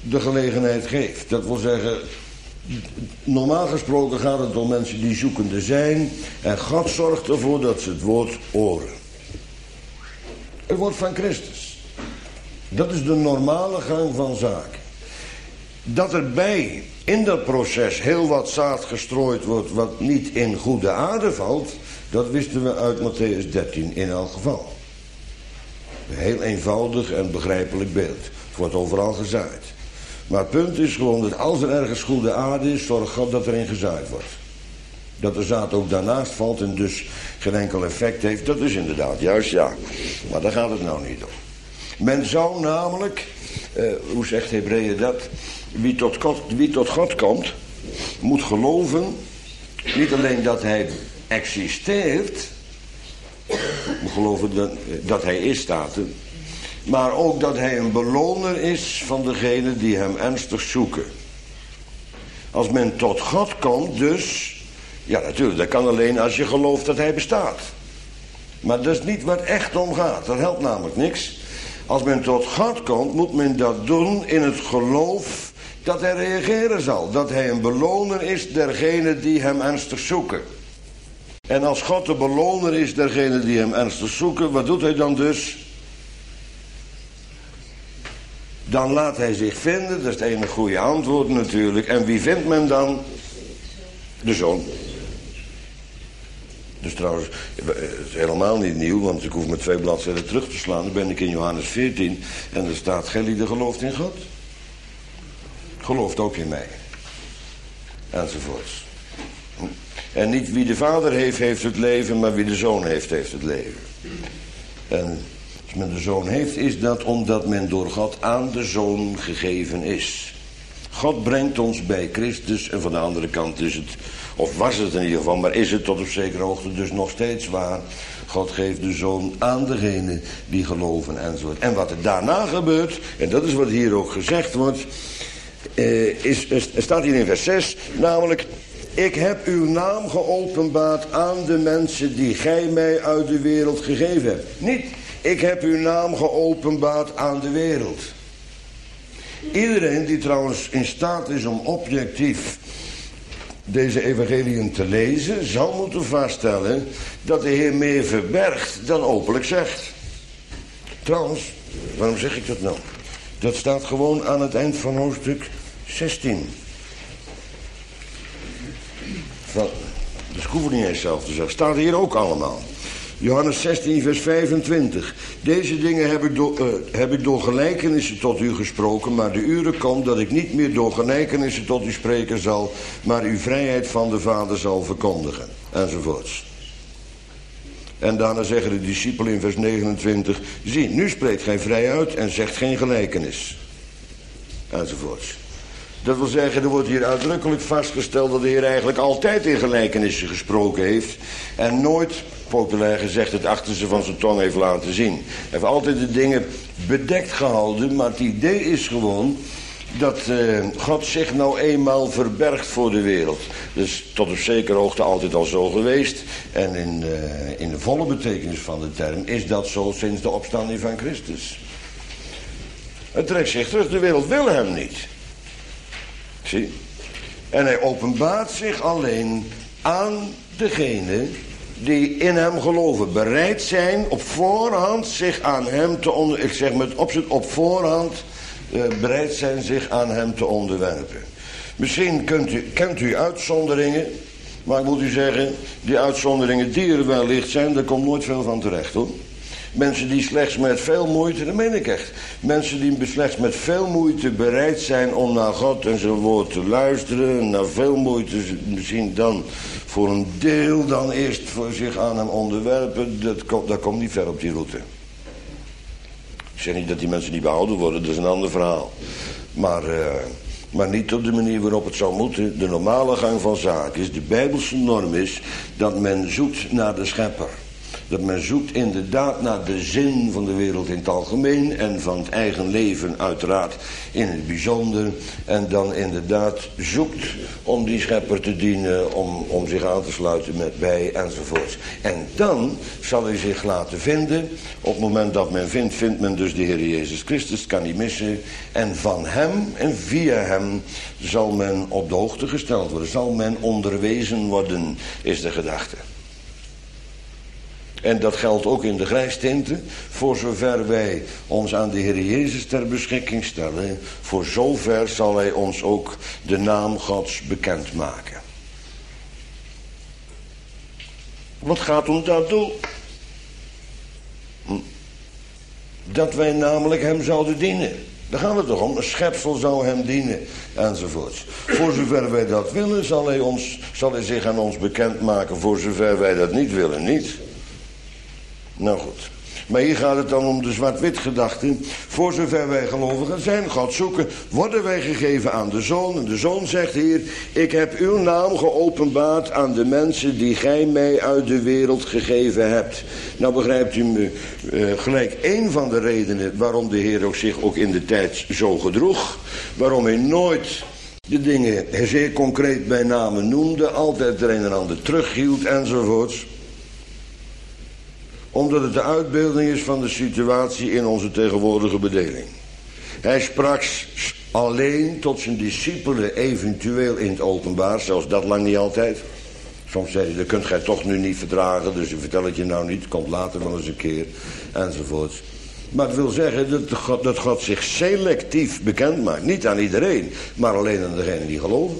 de gelegenheid geeft. Dat wil zeggen, normaal gesproken gaat het om mensen die zoekende zijn. En God zorgt ervoor dat ze het woord horen. Het woord van Christus. Dat is de normale gang van zaken. Dat erbij in dat proces heel wat zaad gestrooid wordt wat niet in goede aarde valt, dat wisten we uit Mattheüs dertien in elk geval. Een heel eenvoudig en begrijpelijk beeld. Het wordt overal gezaaid. Maar het punt is gewoon dat als er ergens goede aarde is, zorgt God dat erin gezaaid wordt. Dat de zaad ook daarnaast valt en dus geen enkel effect heeft, dat is inderdaad juist ja. Maar daar gaat het nou niet om. Men zou namelijk, eh, hoe zegt Hebreeën dat, wie tot, God, wie tot God komt, moet geloven, niet alleen dat hij existeert, moet geloven dat, dat hij is, staat er, maar ook dat hij een beloner is van degenen die hem ernstig zoeken. Als men tot God komt dus, ja natuurlijk, dat kan alleen als je gelooft dat hij bestaat. Maar dat is niet waar het echt om gaat, dat helpt namelijk niks. Als men tot God komt, moet men dat doen in het geloof dat hij reageren zal. Dat hij een beloner is dergenen die hem ernstig zoeken. En als God de beloner is dergenen die hem ernstig zoeken, wat doet hij dan dus? Dan laat hij zich vinden, dat is het enige goede antwoord natuurlijk. En wie vindt men dan? De Zoon. Dus trouwens, het is helemaal niet nieuw, want ik hoef met twee bladzijden terug te slaan. Dan ben ik in Johannes veertien en er staat, gij lieden gelooft in God. Gelooft ook in mij. Enzovoorts. En niet wie de Vader heeft, heeft het leven, maar wie de Zoon heeft, heeft het leven. En als men de Zoon heeft, is dat omdat men door God aan de Zoon gegeven is. God brengt ons bij Christus en van de andere kant is het, of was het in ieder geval, maar is het tot op zekere hoogte dus nog steeds waar. God geeft de Zoon aan degenen die geloven enzovoort. En wat er daarna gebeurt, en dat is wat hier ook gezegd wordt, eh, is, is, staat hier in vers zes, namelijk, ik heb uw naam geopenbaard aan de mensen die gij mij uit de wereld gegeven hebt. Niet, ik heb uw naam geopenbaard aan de wereld. Iedereen die trouwens in staat is om objectief deze evangeliën te lezen, zou moeten vaststellen dat de Heer meer verbergt dan openlijk zegt. Trouwens, waarom zeg ik dat nou? Dat staat gewoon aan het eind van hoofdstuk zestien. Van, dus ik hoef het niet eens zelf te zeggen. Staat hier ook allemaal. Johannes zestien vers vijfentwintig. Deze dingen heb ik, door, uh, heb ik door gelijkenissen tot u gesproken, maar de uren komt dat ik niet meer door gelijkenissen tot u spreken zal, maar uw vrijheid van de Vader zal verkondigen. Enzovoorts. En daarna zeggen de discipelen in vers negenentwintig, zie, nu spreekt gij vrij uit en zegt geen gelijkenis. Enzovoorts. Dat wil zeggen, er wordt hier uitdrukkelijk vastgesteld dat de Heer eigenlijk altijd in gelijkenissen gesproken heeft en nooit, populair gezegd, het achterste van zijn tong heeft laten zien. Hij heeft altijd de dingen bedekt gehouden, maar het idee is gewoon dat uh, God zich nou eenmaal verbergt voor de wereld. Dus tot op zekere hoogte altijd al zo geweest. En in, uh, in de volle betekenis van de term is dat zo sinds de opstanding van Christus. Het trekt zich terug, de wereld wil hem niet. Zie? En hij openbaart zich alleen aan degene die in hem geloven, bereid zijn op voorhand zich aan hem te onder, ik zeg met opzet op voorhand uh, bereid zijn zich aan hem te onderwerpen. Misschien kunt u, kent u uitzonderingen, maar ik moet u zeggen, die uitzonderingen die er wellicht zijn, daar komt nooit veel van terecht hoor. Mensen die slechts met veel moeite, dat meen ik echt. Mensen die slechts met veel moeite bereid zijn om naar God en zijn woord te luisteren. Naar veel moeite misschien dan voor een deel dan eerst voor zich aan hem onderwerpen. Dat komt, dat komt niet ver op die route. Ik zeg niet dat die mensen niet behouden worden, dat is een ander verhaal. Maar, uh, maar niet op de manier waarop het zou moeten. De normale gang van zaken is, de Bijbelse norm is dat men zoekt naar de schepper. Dat men zoekt inderdaad naar de zin van de wereld in het algemeen en van het eigen leven uiteraard in het bijzonder. En dan inderdaad zoekt om die schepper te dienen, om, om zich aan te sluiten met bij enzovoort. En dan zal hij zich laten vinden. Op het moment dat men vindt, vindt men dus de Heer Jezus Christus, kan niet missen. En van hem en via hem zal men op de hoogte gesteld worden. Zal men onderwezen worden, is de gedachte. En dat geldt ook in de grijstinten. Voor zover wij ons aan de Heer Jezus ter beschikking stellen, voor zover zal hij ons ook de naam Gods bekendmaken. Wat gaat ons dat doen? Dat wij namelijk hem zouden dienen. Daar gaan we toch om. Een schepsel zou hem dienen. Enzovoort. Voor zover wij dat willen, zal hij, ons, zal hij zich aan ons bekendmaken. Voor zover wij dat niet willen, niet. Nou goed. Maar hier gaat het dan om de zwart-wit gedachte. Voor zover wij gelovigen zijn, God zoeken, worden wij gegeven aan de Zoon. En de Zoon zegt hier, ik heb uw naam geopenbaard aan de mensen die gij mij uit de wereld gegeven hebt. Nou begrijpt u me uh, gelijk één van de redenen waarom de Heer ook zich ook in de tijd zo gedroeg. Waarom hij nooit de dingen zeer concreet bij namen noemde, altijd er een en ander terughield enzovoorts. Omdat het de uitbeelding is van de situatie in onze tegenwoordige bedeling. Hij sprak alleen tot zijn discipelen, eventueel in het openbaar, zelfs dat lang niet altijd. Soms zei hij, dat kunt gij toch nu niet verdragen, dus ik vertel het je nou niet, komt later wel eens een keer, enzovoort. Maar het wil zeggen dat God, dat God zich selectief bekend maakt. Niet aan iedereen, maar alleen aan degenen die geloven.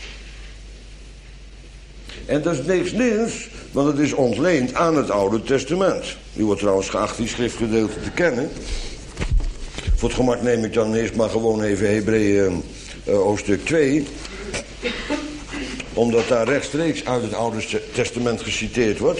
En dat is niks nieuws, want het is ontleend aan het Oude Testament. U wordt trouwens geacht die schriftgedeelte te kennen. Voor het gemak neem ik dan eerst maar gewoon even Hebreeën uh, hoofdstuk twee. Omdat daar rechtstreeks uit het Oude Testament geciteerd wordt.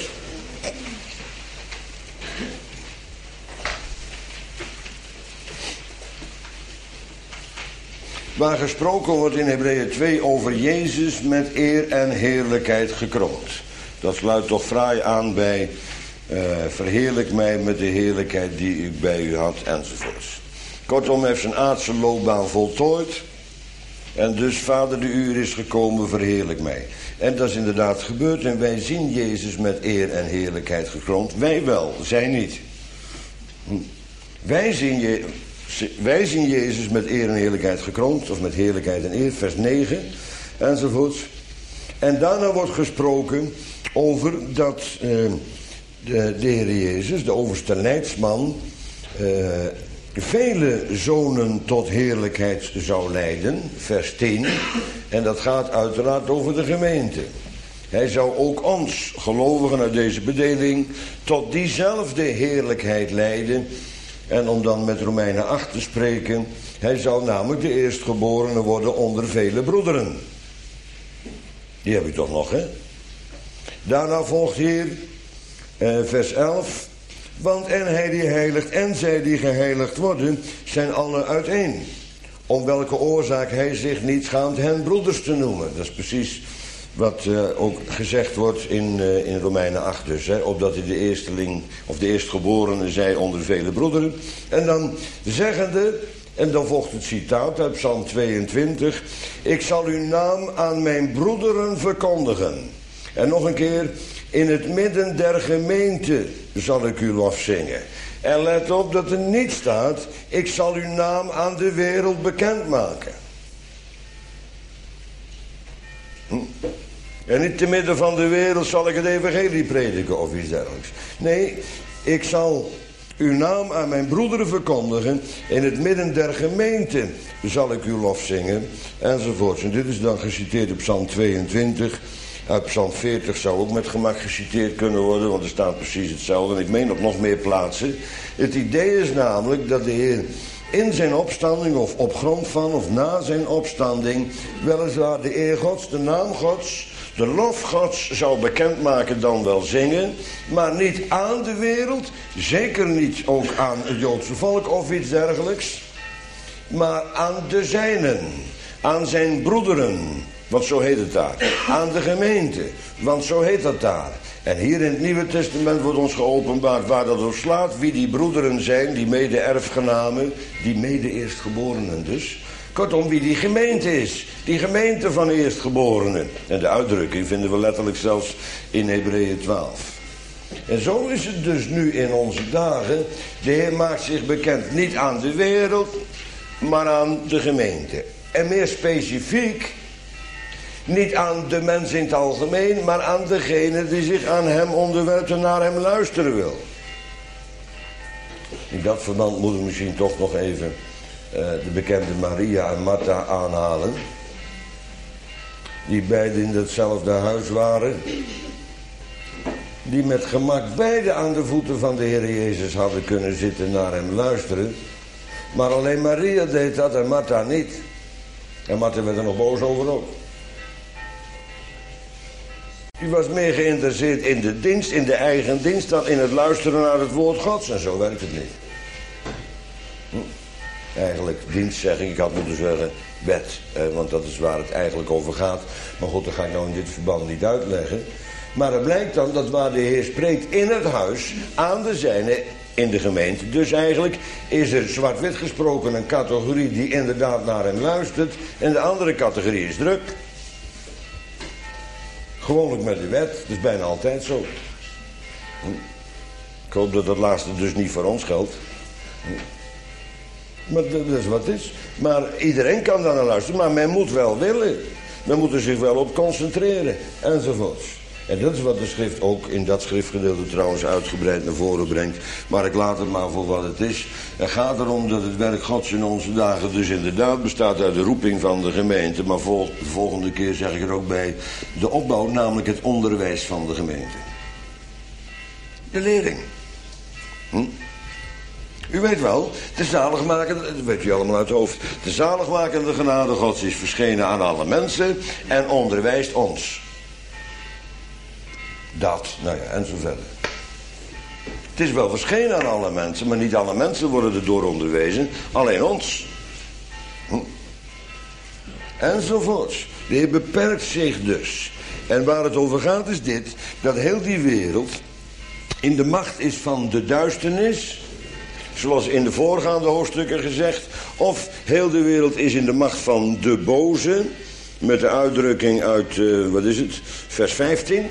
Waar gesproken wordt in Hebreeën twee over Jezus met eer en heerlijkheid gekroond. Dat sluit toch fraai aan bij uh, verheerlijk mij met de heerlijkheid die ik bij u had enzovoorts. Kortom, heeft zijn aardse loopbaan voltooid. En dus Vader, de uur is gekomen, verheerlijk mij. En dat is inderdaad gebeurd en wij zien Jezus met eer en heerlijkheid gekroond. Wij wel, zij niet. Hm. Wij zien je... Wij zien Jezus met eer en heerlijkheid gekroond, of met heerlijkheid en eer, vers negen, enzovoorts. En daarna wordt gesproken over dat uh, de, de Heer Jezus, de overste leidsman, uh, vele zonen tot heerlijkheid zou leiden, vers tien. En dat gaat uiteraard over de gemeente. Hij zou ook ons, gelovigen uit deze bedeling, tot diezelfde heerlijkheid leiden. En om dan met Romeinen acht te spreken, hij zou namelijk de eerstgeborene worden onder vele broederen. Die heb ik toch nog, hè? Daarna volgt hier eh, vers elf. Want en hij die heiligt en zij die geheiligd worden, zijn alle uiteen. Om welke oorzaak hij zich niet schaamt hen broeders te noemen. Dat is precies wat uh, ook gezegd wordt in, uh, in Romeinen acht dus. Hè, opdat hij de eersteling of de eerstgeborene zij onder vele broederen. En dan zeggende, en dan volgt het citaat uit Psalm tweeëntwintig. Ik zal uw naam aan mijn broederen verkondigen. En nog een keer, in het midden der gemeente zal ik uw lof zingen. En let op dat er niet staat, ik zal uw naam aan de wereld bekendmaken. Hm? En niet te midden van de wereld zal ik het evangelie prediken of iets dergelijks. Nee, ik zal uw naam aan mijn broederen verkondigen. In het midden der gemeente zal ik uw lof zingen. Enzovoorts. En dit is dan geciteerd op Psalm tweeëntwintig. Uit Psalm veertig zou ook met gemak geciteerd kunnen worden. Want er staat precies hetzelfde. En ik meen op nog meer plaatsen. Het idee is namelijk dat de Heer in zijn opstanding of op grond van of na zijn opstanding weliswaar de eer Gods, de naam Gods, de lof Gods zou bekendmaken, dan wel zingen, maar niet aan de wereld, zeker niet ook aan het Joodse volk of iets dergelijks, maar aan de zijnen, aan zijn broederen, want zo heet het daar. Aan de gemeente, want zo heet dat daar. En hier in het Nieuwe Testament wordt ons geopenbaard waar dat op slaat, wie die broederen zijn, die mede-erfgenamen, die mede-eerstgeborenen dus. Kortom, wie die gemeente is, die gemeente van eerstgeborenen. En de uitdrukking vinden we letterlijk zelfs in Hebreeën twaalf. En zo is het dus nu in onze dagen. De Heer maakt zich bekend niet aan de wereld, maar aan de gemeente. En meer specifiek, niet aan de mens in het algemeen, maar aan degene die zich aan hem onderwerpt en naar hem luisteren wil. In dat verband moeten we misschien toch nog even uh, de bekende Maria en Martha aanhalen. Die beiden in hetzelfde huis waren. Die met gemak beide aan de voeten van de Heer Jezus hadden kunnen zitten naar hem luisteren. Maar alleen Maria deed dat en Martha niet. En Martha werd er nog boos over ook. Die was meer geïnteresseerd in de dienst, in de eigen dienst, dan in het luisteren naar het woord Gods. En zo werkt het niet. Hm. Eigenlijk dienst zeg ik, ik had moeten zeggen wet. Eh, want dat is waar het eigenlijk over gaat. Maar goed, dat ga ik nou in dit verband niet uitleggen. Maar het blijkt dan dat waar de Heer spreekt in het huis, aan de zijne, in de gemeente. Dus eigenlijk is er zwart-wit gesproken een categorie die inderdaad naar hem luistert. En de andere categorie is druk. Gewoonlijk met de wet, dat is bijna altijd zo. Ik hoop dat dat laatste dus niet voor ons geldt. Maar dat is wat het is. Maar iedereen kan daar naar luisteren, maar men moet wel willen. Men moet er zich wel op concentreren, enzovoorts. En dat is wat de schrift ook in dat schriftgedeelte trouwens uitgebreid naar voren brengt. Maar ik laat het maar voor wat het is. Het gaat erom dat het werk Gods in onze dagen dus inderdaad bestaat uit de roeping van de gemeente. Maar vol, de volgende keer zeg ik er ook bij de opbouw, namelijk het onderwijs van de gemeente. De lering. Hm? U weet wel, de zaligmakende, dat weet u allemaal uit het hoofd. De zaligmakende genade Gods is verschenen aan alle mensen en onderwijst ons. Dat, nou ja, en zo verder. Het is wel verschenen aan alle mensen, maar niet alle mensen worden erdoor onderwezen. Alleen ons. Hm. Enzovoorts. De Heer beperkt zich dus. En waar het over gaat is dit, dat heel die wereld in de macht is van de duisternis, zoals in de voorgaande hoofdstukken gezegd, of heel de wereld is in de macht van de boze, met de uitdrukking uit, uh, wat is het, vers vijftien.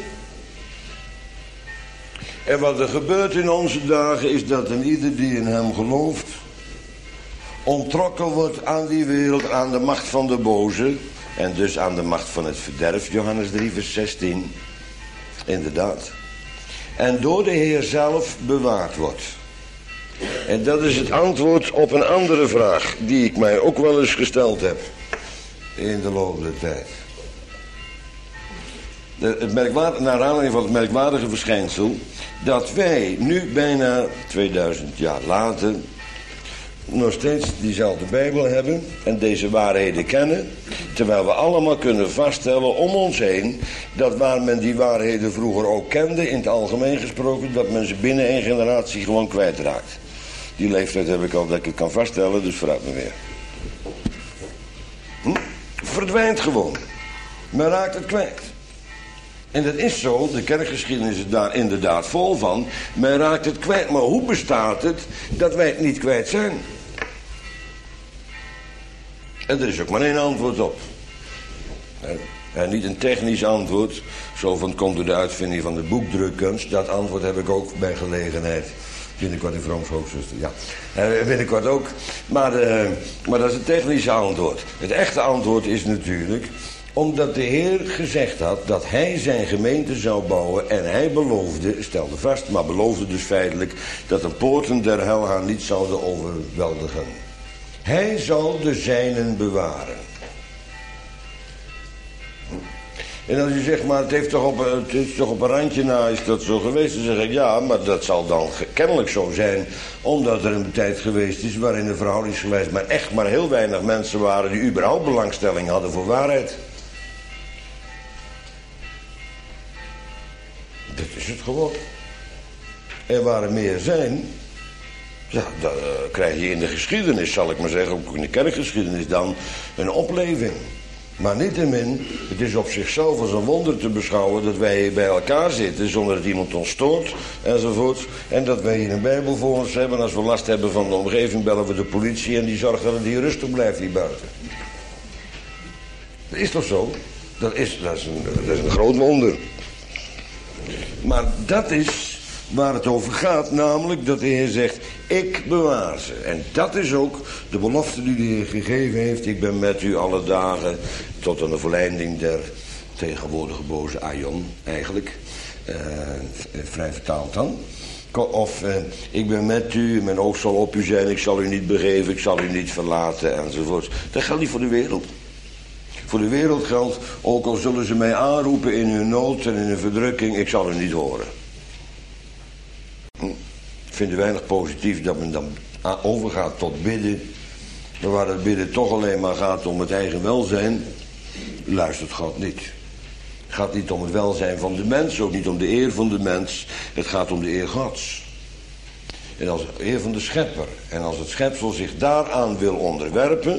En wat er gebeurt in onze dagen is dat een ieder die in hem gelooft onttrokken wordt aan die wereld, aan de macht van de boze en dus aan de macht van het verderf, Johannes drie vers zestien. Inderdaad. En door de Heer zelf bewaard wordt. En dat is het antwoord op een andere vraag die ik mij ook wel eens gesteld heb in de loop der tijd. De, het merkwaardige, naar aanleiding van het merkwaardige verschijnsel dat wij nu bijna tweeduizend jaar later nog steeds diezelfde Bijbel hebben en deze waarheden kennen, terwijl we allemaal kunnen vaststellen om ons heen dat waar men die waarheden vroeger ook kende, in het algemeen gesproken, dat men ze binnen één generatie gewoon kwijtraakt. Die leeftijd heb ik al dat ik het kan vaststellen, dus vooruit me weer. Hm? Verdwijnt gewoon. Men raakt het kwijt. En dat is zo, de kerkgeschiedenis is daar inderdaad vol van. Men raakt het kwijt, maar hoe bestaat het dat wij het niet kwijt zijn? En er is ook maar één antwoord op. En, en niet een technisch antwoord, zo van het komt door de uitvinding van de boekdrukkunst. Dat antwoord heb ik ook bij gelegenheid. Binnenkort in Vrooms Hoogzuster, ja. Uh, binnenkort ook. Maar, uh, maar dat is het technische antwoord. Het echte antwoord is natuurlijk omdat de Heer gezegd had dat hij zijn gemeente zou bouwen en hij beloofde, stelde vast, maar beloofde dus feitelijk, dat de poorten der hel haar niet zouden overweldigen. Hij zal de zijnen bewaren. En als u zegt, maar het, heeft toch op, het is toch op een randje na, is dat zo geweest? Dan zeg ik, ja, maar dat zal dan kennelijk zo zijn, omdat er een tijd geweest is waarin er verhoudingsgewijs maar echt maar heel weinig mensen waren die überhaupt belangstelling hadden voor waarheid. Dat is het gewoon. En waar er meer zijn, ja, dan uh, krijg je in de geschiedenis, zal ik maar zeggen, ook in de kerkgeschiedenis dan, een opleving. Maar niettemin, Het is op zichzelf als een wonder te beschouwen dat wij hier bij elkaar zitten zonder dat iemand ons stoort enzovoort. En dat wij hier een Bijbel voor ons hebben. Als we last hebben van de omgeving bellen we de politie en die zorgt dat het hier rustig blijft hier buiten. Dat is toch zo? Dat is, dat is, een, dat is een groot wonder. Maar dat is waar het over gaat, namelijk dat de Heer zegt, ik bewaar ze. En dat is ook de belofte die de Heer gegeven heeft. Ik ben met u alle dagen tot aan de volleinding der tegenwoordige boze aion, eigenlijk. Uh, vrij vertaald dan. Of uh, ik ben met u, mijn oog zal op u zijn, ik zal u niet begeven, ik zal u niet verlaten, enzovoort. Dat geldt niet voor de wereld. Voor de wereld geldt, ook al zullen ze mij aanroepen in hun nood en in hun verdrukking, ik zal u niet horen. Hm. Ik vind het weinig positief dat men dan overgaat tot bidden. Maar waar het bidden toch alleen maar gaat om het eigen welzijn, luistert God niet. Het gaat niet om het welzijn van de mens, ook niet om de eer van de mens. Het gaat om de eer Gods. En als de eer van de schepper. En als het schepsel zich daaraan wil onderwerpen,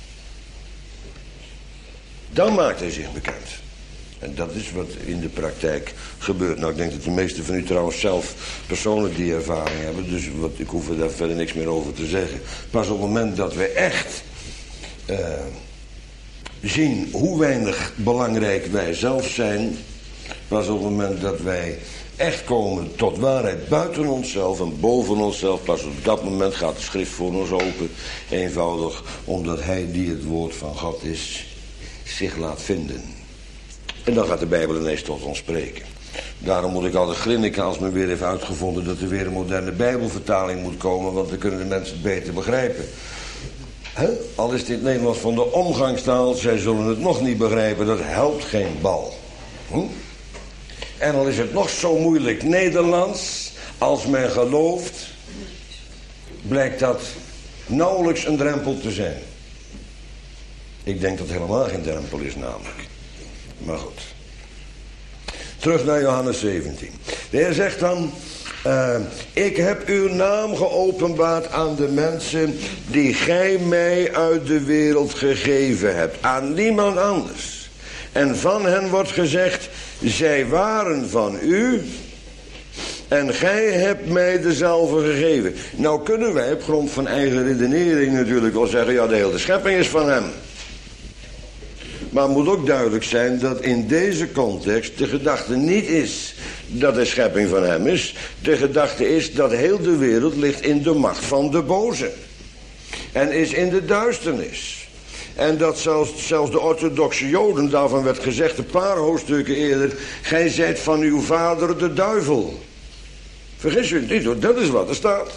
dan maakt hij zich bekend. En dat is wat in de praktijk gebeurt. Nou, ik denk dat de meesten van u trouwens zelf persoonlijk die ervaring hebben. Dus wat, ik hoef er daar verder niks meer over te zeggen. Pas op het moment dat we echt uh, zien hoe weinig belangrijk wij zelf zijn. Pas op het moment dat wij echt komen tot waarheid buiten onszelf en boven onszelf. Pas op dat moment gaat de schrift voor ons open. Eenvoudig omdat hij die het woord van God is, zich laat vinden. En dan gaat de Bijbel ineens tot ons spreken. Daarom moet ik altijd grinniken als men weer heeft uitgevonden dat er weer een moderne Bijbelvertaling moet komen, want dan kunnen de mensen het beter begrijpen. He? Al is dit Nederlands van de omgangstaal, zij zullen het nog niet begrijpen, dat helpt geen bal. Hm? En al is het nog zo moeilijk Nederlands, als men gelooft, blijkt dat nauwelijks een drempel te zijn. Ik denk dat het helemaal geen drempel is namelijk. Maar goed. Terug naar Johannes zeventien. De Heer zegt dan, uh, ik heb uw naam geopenbaard aan de mensen die gij mij uit de wereld gegeven hebt. Aan niemand anders. En van hen wordt gezegd, zij waren van u en gij hebt mij dezelfde gegeven. Nou kunnen wij op grond van eigen redenering natuurlijk wel zeggen, ja, de hele schepping is van hem. Maar het moet ook duidelijk zijn dat in deze context de gedachte niet is dat de schepping van hem is. De gedachte is dat heel de wereld ligt in de macht van de boze. En is in de duisternis. En dat zelfs, zelfs de orthodoxe Joden, daarvan werd gezegd een paar hoofdstukken eerder, gij zijt van uw vader de duivel. Vergis u niet hoor, dat is wat er staat.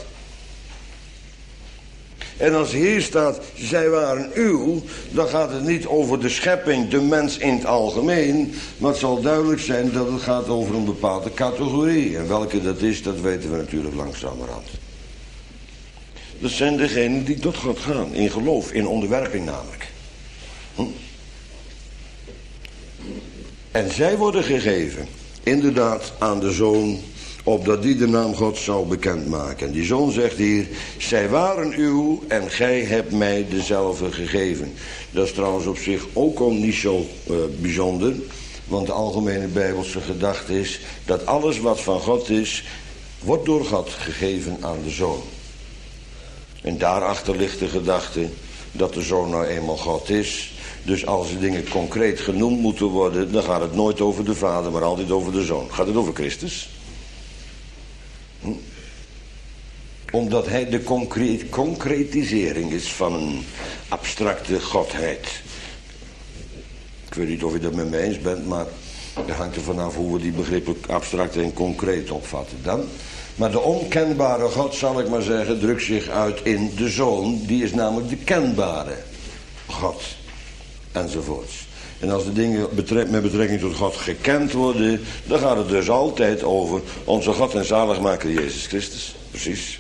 En als hier staat, zij waren uw, dan gaat het niet over de schepping, de mens in het algemeen. Maar het zal duidelijk zijn dat het gaat over een bepaalde categorie. En welke dat is, dat weten we natuurlijk langzamerhand. Dat zijn degenen die tot God gaan, in geloof, in onderwerping namelijk. Hm? En zij worden gegeven, inderdaad, aan de Zoon, opdat die de naam God zou bekendmaken. En die Zoon zegt hier, zij waren uw en gij hebt mij dezelfde gegeven. Dat is trouwens op zich ook al niet zo uh, bijzonder, want de algemene Bijbelse gedachte is dat alles wat van God is, wordt door God gegeven aan de Zoon. En daarachter ligt de gedachte dat de Zoon nou eenmaal God is. Dus als de dingen concreet genoemd moeten worden, dan gaat het nooit over de Vader, maar altijd over de Zoon. Gaat het over Christus? Hm? Omdat hij de concre- concretisering is van een abstracte godheid. Ik weet niet of je dat met me eens bent, maar dat hangt er vanaf hoe we die begrippen abstract en concreet opvatten dan. Maar de onkenbare God, zal ik maar zeggen, drukt zich uit in de Zoon. Die is namelijk de kenbare God. Enzovoorts. En als de dingen met betrekking tot God gekend worden, dan gaat het dus altijd over onze God en zaligmaker Jezus Christus. Precies.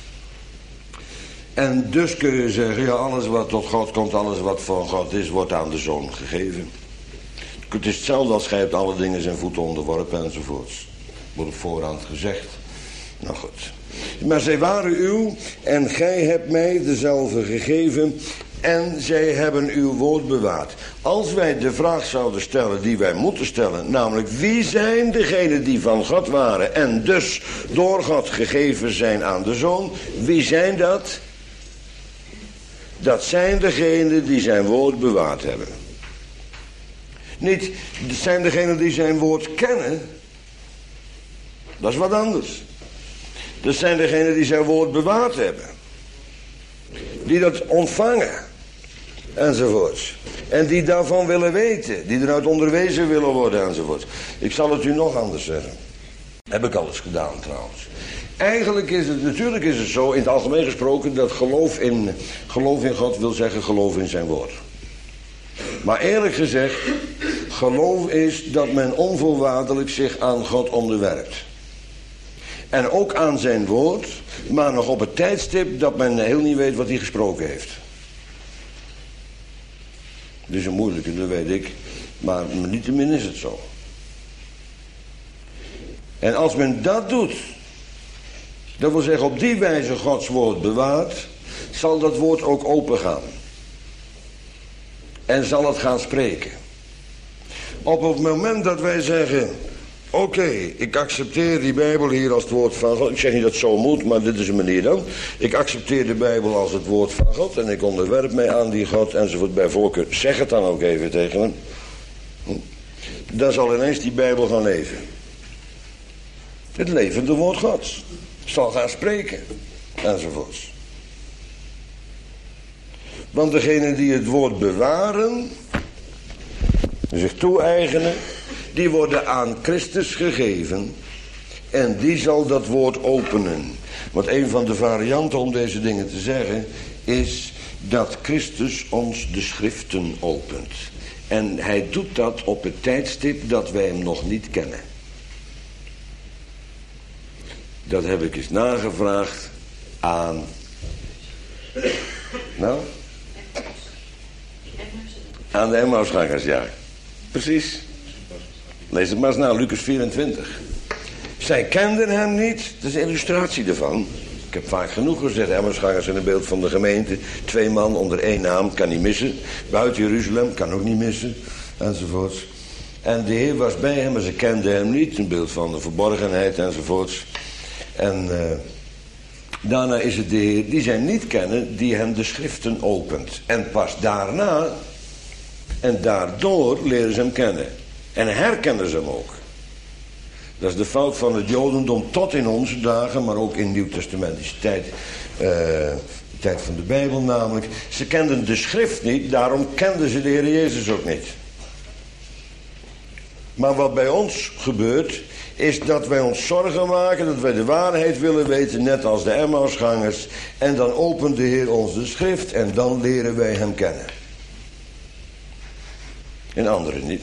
En dus kun je zeggen, ja, alles wat tot God komt, alles wat van God is, wordt aan de Zoon gegeven. Het is hetzelfde als gij hebt alle dingen zijn voeten onderworpen enzovoorts. Wordt op voorhand gezegd. Nou goed. Maar zij waren uw en gij hebt mij dezelfde gegeven, En zij hebben uw woord bewaard. Als wij de vraag zouden stellen die wij moeten stellen, namelijk wie zijn degenen die van God waren en dus door God gegeven zijn aan de Zoon, wie zijn dat? Dat zijn degenen die zijn woord bewaard hebben. Niet, het zijn degenen die zijn woord kennen. Dat is wat anders. Dat zijn degenen die zijn woord bewaard hebben. Die dat ontvangen. Enzovoorts. En die daarvan willen weten. Die eruit onderwezen willen worden enzovoorts. Ik zal het u nog anders zeggen. Heb ik al eens gedaan trouwens. Eigenlijk is het, natuurlijk is het zo, in het algemeen gesproken, dat geloof in, geloof in God wil zeggen geloof in zijn woord. Maar eerlijk gezegd, geloof is dat men onvoorwaardelijk zich aan God onderwerpt. En ook aan zijn woord, maar nog op het tijdstip dat men heel niet weet wat hij gesproken heeft. Dat is een moeilijke, dat weet ik, maar niettemin is het zo. En als men dat doet, dat wil zeggen op die wijze Gods woord bewaart, zal dat woord ook open gaan. En zal het gaan spreken. Op het moment dat wij zeggen, oké, okay, ik accepteer die Bijbel hier als het woord van God. Ik zeg niet dat het zo moet, maar dit is een manier dan. Ik accepteer de Bijbel als het woord van God en ik onderwerp mij aan die God enzovoort bij voorkeur. Zeg het dan ook even tegen hem. Dan zal ineens die Bijbel gaan leven. Het levende woord Gods zal gaan spreken enzovoorts. Want degenen die het woord bewaren, zich toe-eigenen, die worden aan Christus gegeven en die zal dat woord openen. Want een van de varianten om deze dingen te zeggen is dat Christus ons de schriften opent. En hij doet dat op het tijdstip dat wij hem nog niet kennen. Dat heb ik eens nagevraagd aan... Nou? Aan de Emmausgangers, ja. Precies. Lees het maar eens na, Lucas vierentwintig. Zij kenden hem niet, dat is een illustratie ervan. Ik heb vaak genoeg gezegd, Emmausgangers zijn een beeld van de gemeente. Twee man onder één naam, kan niet missen. Buiten Jeruzalem, kan ook niet missen. Enzovoorts. En de Heer was bij hem, maar ze kenden hem niet. Een beeld van de verborgenheid enzovoorts. En uh, daarna is het de Heer die zij niet kennen, die hem de schriften opent. En pas daarna, en daardoor leren ze hem kennen. En herkennen ze hem ook. Dat is de fout van het Jodendom tot in onze dagen, maar ook in Nieuwtestamentische tijd. Uh, de tijd van de Bijbel namelijk. Ze kenden de schrift niet, daarom kenden ze de Heer Jezus ook niet. Maar wat bij ons gebeurt, is dat wij ons zorgen maken, dat wij de waarheid willen weten, net als de Emmausgangers. En dan opent de Heer ons de schrift en dan leren wij hem kennen. En anderen niet.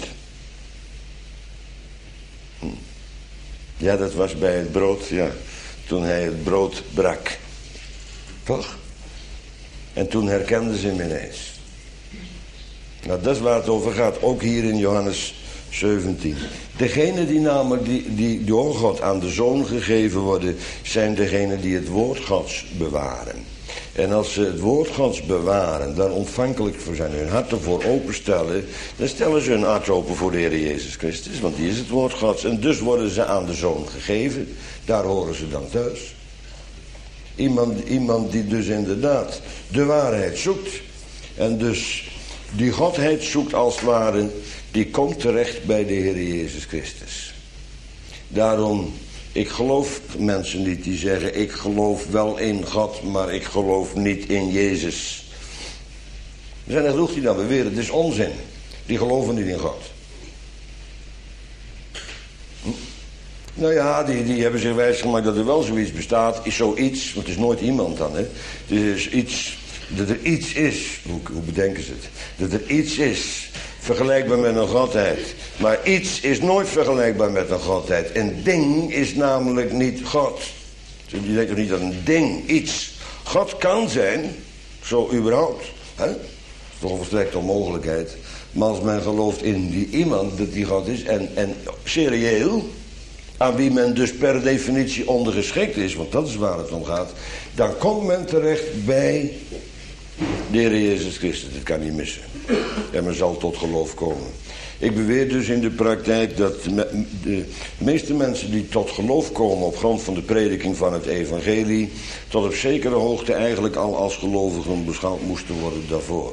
Hm. Ja, dat was bij het brood, ja. Toen hij het brood brak. Toch? En toen herkenden ze hem ineens. Nou, dat is waar het over gaat. Ook hier in Johannes zeventien. Degenen die namelijk die, die door God aan de Zoon gegeven worden, zijn degenen die het woord Gods bewaren. En als ze het woord Gods bewaren, dan ontvankelijk voor zijn, hun hart ervoor openstellen, dan stellen ze hun hart open voor de Heer Jezus Christus, want die is het woord Gods. En dus worden ze aan de Zoon gegeven, daar horen ze dan thuis. Iemand, iemand die dus inderdaad de waarheid zoekt, en dus die Godheid zoekt als het ware, die komt terecht bij de Heer Jezus Christus. Daarom, ik geloof mensen niet die zeggen, ik geloof wel in God, maar ik geloof niet in Jezus. Er zijn er genoeg die dan beweren, het is onzin. Die geloven niet in God. Hm? Nou ja, die, die hebben zich wijsgemaakt dat er wel zoiets bestaat. Is zoiets, want het is nooit iemand dan, hè. Het is iets, dat er iets is, hoe, hoe bedenken ze het? Dat er iets is vergelijkbaar met een godheid. Maar iets is nooit vergelijkbaar met een godheid. Een ding is namelijk niet God. Je denkt toch niet dat een ding, iets, God kan zijn, zo überhaupt. Hè? Dat is toch een volstrekte onmogelijkheid. Maar als men gelooft in die iemand, dat die God is, en, en serieel, aan wie men dus per definitie ondergeschikt is, want dat is waar het om gaat, dan komt men terecht bij De Heer Jezus Christus, dat kan niet missen. En men zal tot geloof komen. Ik beweer dus in de praktijk dat de meeste mensen die tot geloof komen op grond van de prediking van het evangelie, tot op zekere hoogte eigenlijk al als gelovigen beschouwd moesten worden daarvoor.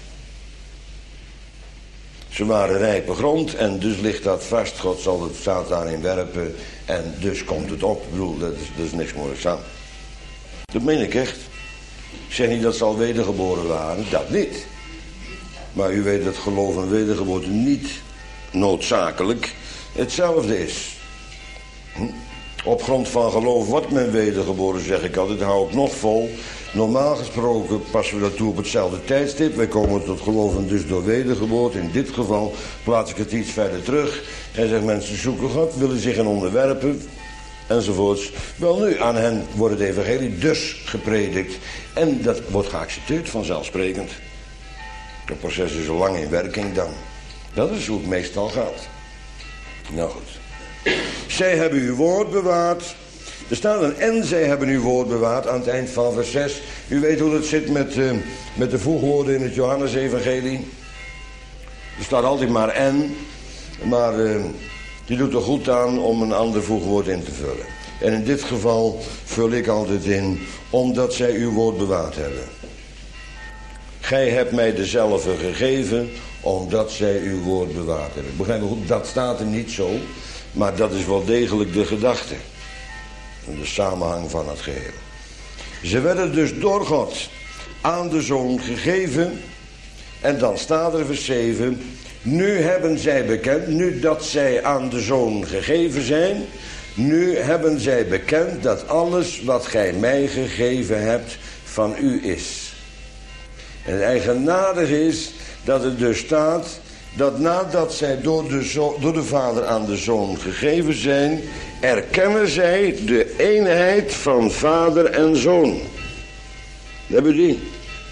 Ze waren rijpe grond en dus ligt dat vast. God zal het zaad daarin werpen en dus komt het op. Ik bedoel, dat is, dat is niks moois aan. Dat meen ik echt. Ik zeg niet dat ze al wedergeboren waren, dat niet. Maar u weet dat geloof en wedergeboorte niet noodzakelijk hetzelfde is. Hm? Op grond van geloof wordt men wedergeboren, zeg ik altijd, hou ik nog vol. Normaal gesproken passen we dat toe op hetzelfde tijdstip. Wij komen tot geloven dus door wedergeboorte. In dit geval plaats ik het iets verder terug. En zeg mensen zoeken God, willen zich aan onderwerpen, enzovoorts. Wel nu, aan hen wordt het evangelie dus gepredikt. En dat wordt geaccepteerd vanzelfsprekend. Het proces is zo lang in werking dan. Dat is hoe het meestal gaat. Nou goed. Zij hebben uw woord bewaard. Er staat een en zij hebben uw woord bewaard aan het eind van vers zes. U weet hoe het zit met, uh, met de voegwoorden in het Johannes-evangelie. Er staat altijd maar en. Maar uh, die doet er goed aan om een ander voegwoord in te vullen. En in dit geval vul ik altijd in, omdat zij uw woord bewaard hebben. Gij hebt mij dezelfde gegeven, omdat zij uw woord bewaard hebben. Begrijp me goed, dat staat er niet zo. Maar dat is wel degelijk de gedachte. En de samenhang van het geheel. Ze werden dus door God aan de Zoon gegeven. En dan staat er vers zeven. Nu hebben zij bekend, nu dat zij aan de Zoon gegeven zijn. Nu hebben zij bekend dat alles wat gij mij gegeven hebt van u is. En het eigenaardige is dat er dus staat dat nadat zij door de, zo, door de Vader aan de Zoon gegeven zijn, erkennen zij de eenheid van Vader en Zoon. Dat hebben we die.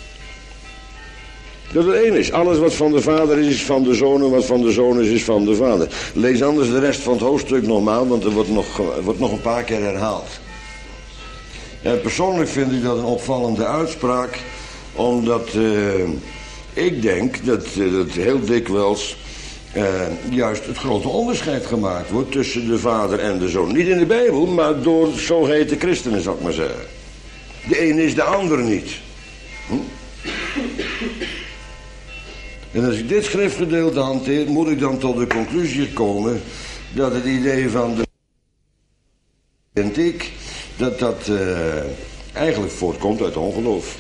Dat het één is. Alles wat van de Vader is, is van de Zoon. En wat van de Zoon is, is van de Vader. Lees anders de rest van het hoofdstuk nogmaals, want er wordt nog, er wordt nog een paar keer herhaald. En persoonlijk vind ik dat een opvallende uitspraak, omdat uh, ik denk dat, uh, dat heel dikwijls uh, juist het grote onderscheid gemaakt wordt tussen de Vader en de Zoon. Niet in de Bijbel, maar door zogeheten christenen, zou ik maar zeggen. De een is de ander niet. Hm? En als ik dit schriftgedeelte hanteer, moet ik dan tot de conclusie komen dat het idee van de vind ik, dat dat uh, eigenlijk voortkomt uit ongeloof.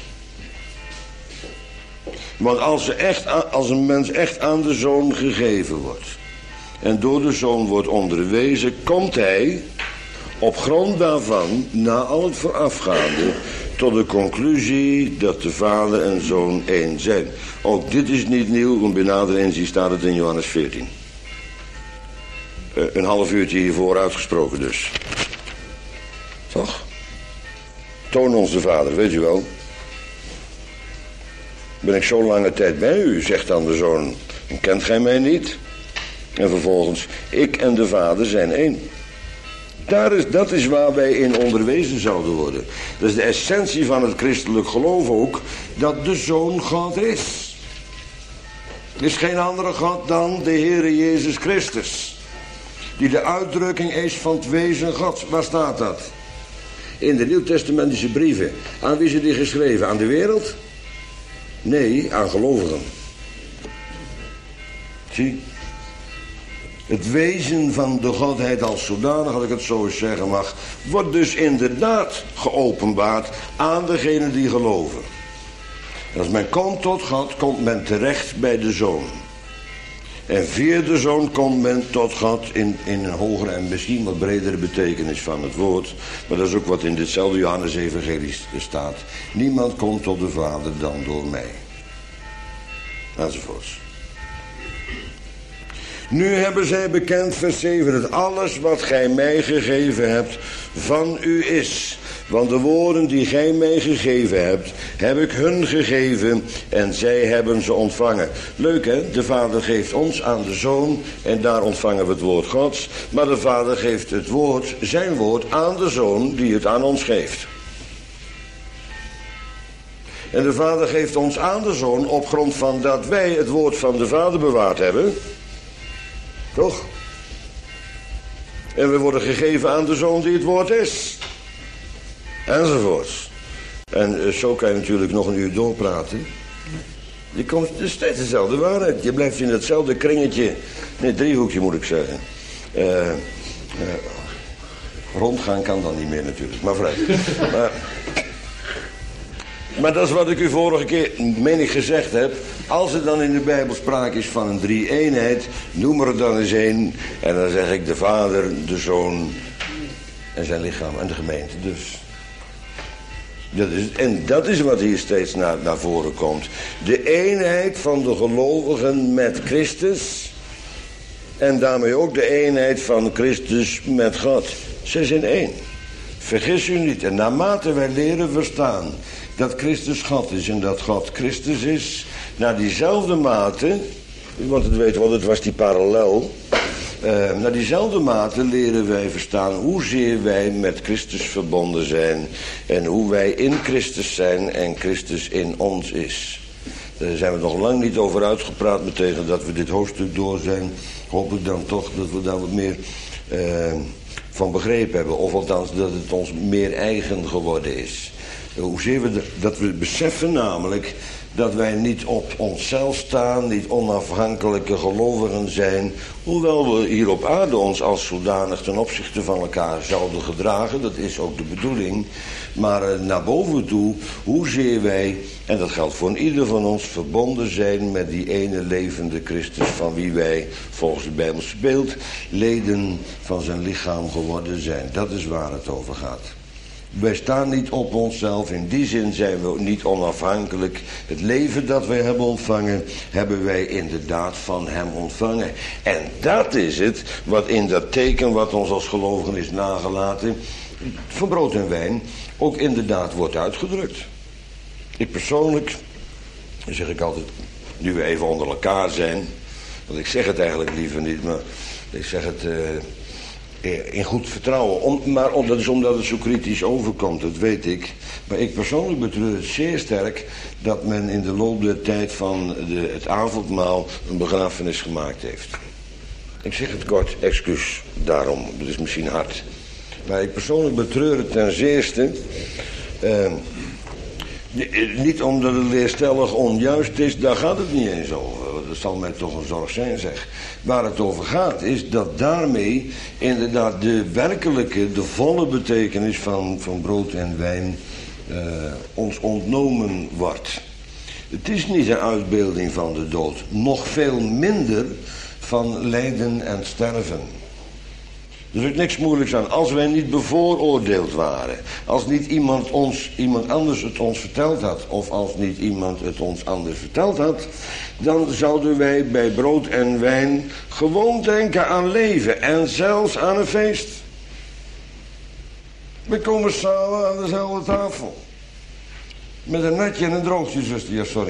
Want als, ze echt, als een mens echt aan de Zoon gegeven wordt en door de Zoon wordt onderwezen, komt hij op grond daarvan, na al het voorafgaande, tot de conclusie dat de Vader en Zoon één zijn. Ook dit is niet nieuw, want bij nader inzien staat het in Johannes veertien. Uh, een half uurtje hiervoor uitgesproken dus. Toch? Toon ons de Vader, weet u wel. Ben ik zo lange tijd bij u, zegt dan de Zoon. En kent gij mij niet? En vervolgens, ik en de Vader zijn één. Daar is, dat is waar wij in onderwezen zouden worden. Dat is de essentie van het christelijk geloof ook, dat de Zoon God is. Er is geen andere God dan de Heere Jezus Christus, die de uitdrukking is van het wezen Gods. Waar staat dat? In de Nieuwtestamentische brieven. Aan wie is die geschreven? Aan de wereld? Nee, aan gelovigen. Zie? Het wezen van de Godheid als zodanig, als ik het zo eens zeggen mag, wordt dus inderdaad geopenbaard aan degenen die geloven. En als men komt tot God, komt men terecht bij de Zoon. En via de Zoon komt men tot God in, in een hogere en misschien wat bredere betekenis van het woord. Maar dat is ook wat in ditzelfde Johannes-evangelie staat. Niemand komt tot de Vader dan door mij. Enzovoorts. Nu hebben zij bekend, vers zeven, dat alles wat gij mij gegeven hebt van u is. Want de woorden die gij mij gegeven hebt, heb ik hun gegeven en zij hebben ze ontvangen. Leuk hè, de Vader geeft ons aan de Zoon en daar ontvangen we het woord Gods. Maar de Vader geeft het woord, zijn woord, aan de Zoon die het aan ons geeft. En de Vader geeft ons aan de Zoon op grond van dat wij het woord van de Vader bewaard hebben. Toch? En we worden gegeven aan de Zoon die het woord is. Enzovoorts. En uh, zo kan je natuurlijk nog een uur doorpraten. Je komt dus steeds dezelfde waarheid. Je blijft in hetzelfde kringetje. Nee, driehoekje moet ik zeggen. Uh, uh, rondgaan kan dan niet meer natuurlijk. Maar vrij. maar, maar dat is wat ik u vorige keer, meen ik, gezegd heb. Als er dan in de Bijbel sprake is van een drie-eenheid, noem er dan eens één. En dan zeg ik de Vader, de Zoon en zijn lichaam en de gemeente. Dus... Dat is, en dat is wat hier steeds naar, naar voren komt. De eenheid van de gelovigen met Christus. En daarmee ook de eenheid van Christus met God. Ze zijn één. Vergis u niet. En naarmate wij leren verstaan dat Christus God is en dat God Christus is, naar diezelfde mate, want het weet wel, het was die parallel. Uh, naar diezelfde mate leren wij verstaan hoezeer wij met Christus verbonden zijn. En hoe wij in Christus zijn en Christus in ons is. Daar zijn we nog lang niet over uitgepraat. Betekent dat we dit hoofdstuk door zijn. Hoop ik dan toch dat we daar wat meer uh, van begrepen hebben. Of althans dat het ons meer eigen geworden is. Uh, hoezeer we de, dat we beseffen namelijk dat wij niet op onszelf staan, niet onafhankelijke gelovigen zijn. Hoewel we hier op aarde ons als zodanig ten opzichte van elkaar zouden gedragen. Dat is ook de bedoeling. Maar uh, naar boven toe, hoezeer wij, en dat geldt voor ieder van ons, verbonden zijn met die ene levende Christus, van wie wij volgens het Bijbelse beeld leden van zijn lichaam geworden zijn. Dat is waar het over gaat. Wij staan niet op onszelf, in die zin zijn we niet onafhankelijk. Het leven dat wij hebben ontvangen, hebben wij inderdaad van hem ontvangen. En dat is het wat in dat teken wat ons als gelovigen is nagelaten, van brood en wijn, ook inderdaad wordt uitgedrukt. Ik persoonlijk, dan zeg ik altijd, nu we even onder elkaar zijn, want ik zeg het eigenlijk liever niet, maar ik zeg het... Uh, in goed vertrouwen. Om, maar om, dat is omdat het zo kritisch overkomt, dat weet ik. Maar ik persoonlijk betreur het zeer sterk dat men in de loop der tijd van de, het avondmaal een begrafenis gemaakt heeft. Ik zeg het kort, excuus daarom. Dat is misschien hard. Maar ik persoonlijk betreur het ten zeerste. Uh, niet omdat het leerstellig onjuist is, daar gaat het niet eens over. Dat zal mij toch een zorg zijn, zeg. Waar het over gaat is dat daarmee inderdaad de werkelijke, de volle betekenis van, van brood en wijn uh, ons ontnomen wordt. Het is niet een uitbeelding van de dood. Nog veel minder van lijden en sterven. Er is ook niks moeilijks aan. Als wij niet bevooroordeeld waren. Als niet iemand, ons, iemand anders het ons verteld had. Of als niet iemand het ons anders verteld had. Dan zouden wij bij brood en wijn gewoon denken aan leven. En zelfs aan een feest. We komen samen aan dezelfde tafel. Met een natje en een droogje, zuster. Ja, sorry.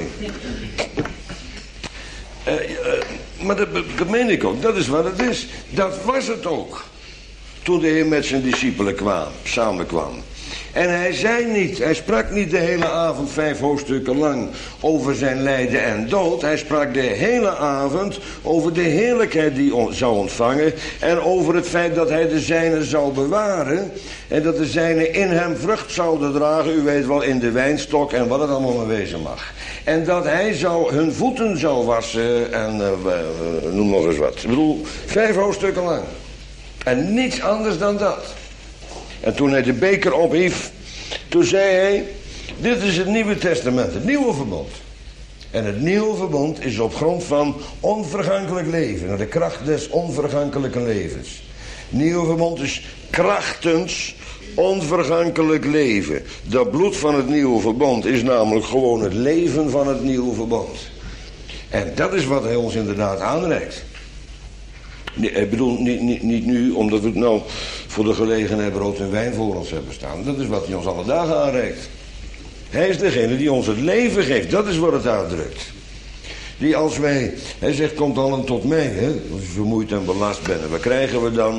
Uh, uh, maar dat, dat meen ik ook. Dat is wat het is. Dat was het ook. Toen de Heer met zijn discipelen kwam, samenkwam. En hij zei niet, hij sprak niet de hele avond vijf hoofdstukken lang over zijn lijden en dood. Hij sprak de hele avond over de heerlijkheid die hij zou ontvangen. En over het feit dat hij de zijnen zou bewaren. En dat de zijnen in hem vrucht zouden dragen. U weet wel, in de wijnstok en wat het allemaal maar wezen mag. En dat hij zou, hun voeten zou wassen en uh, uh, noem nog eens wat. Ik bedoel, vijf hoofdstukken lang. En niets anders dan dat. En toen hij de beker ophief, toen zei hij, dit is het Nieuwe Testament, het Nieuwe Verbond. En het Nieuwe Verbond is op grond van onvergankelijk leven, de kracht des onvergankelijke levens. Nieuwe Verbond is krachtens onvergankelijk leven. Dat bloed van het Nieuwe Verbond is namelijk gewoon het leven van het Nieuwe Verbond. En dat is wat hij ons inderdaad aanreikt. Nee, ik bedoel, niet, niet, niet nu, omdat we het nou voor de gelegenheid brood en wijn voor ons hebben staan. Dat is wat hij ons alle dagen aanreikt. Hij is degene die ons het leven geeft. Dat is wat het uitdrukt. Die als wij, hij zegt, komt allen tot mij, hè, als je vermoeid en belast bent. En wat krijgen we dan?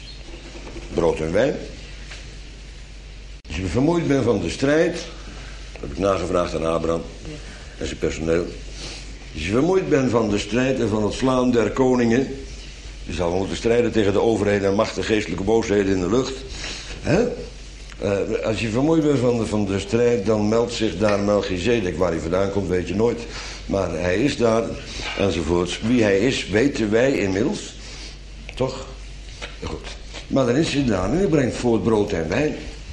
Brood en wijn. Als je vermoeid bent van de strijd, Heb ik nagevraagd aan Abraham en zijn personeel. Als je vermoeid bent van de strijd en van het slaan der koningen. Je zal moeten strijden tegen de overheden en machten geestelijke boosheden in de lucht. Hè? Uh, als je vermoeid bent van de, van de strijd, dan meldt zich daar Melchizedek. Waar hij vandaan komt, weet je nooit. Maar hij is daar, enzovoorts. Wie hij is, weten wij inmiddels. Toch? Goed. Maar dan is hij daar en hij brengt voort brood en wijn.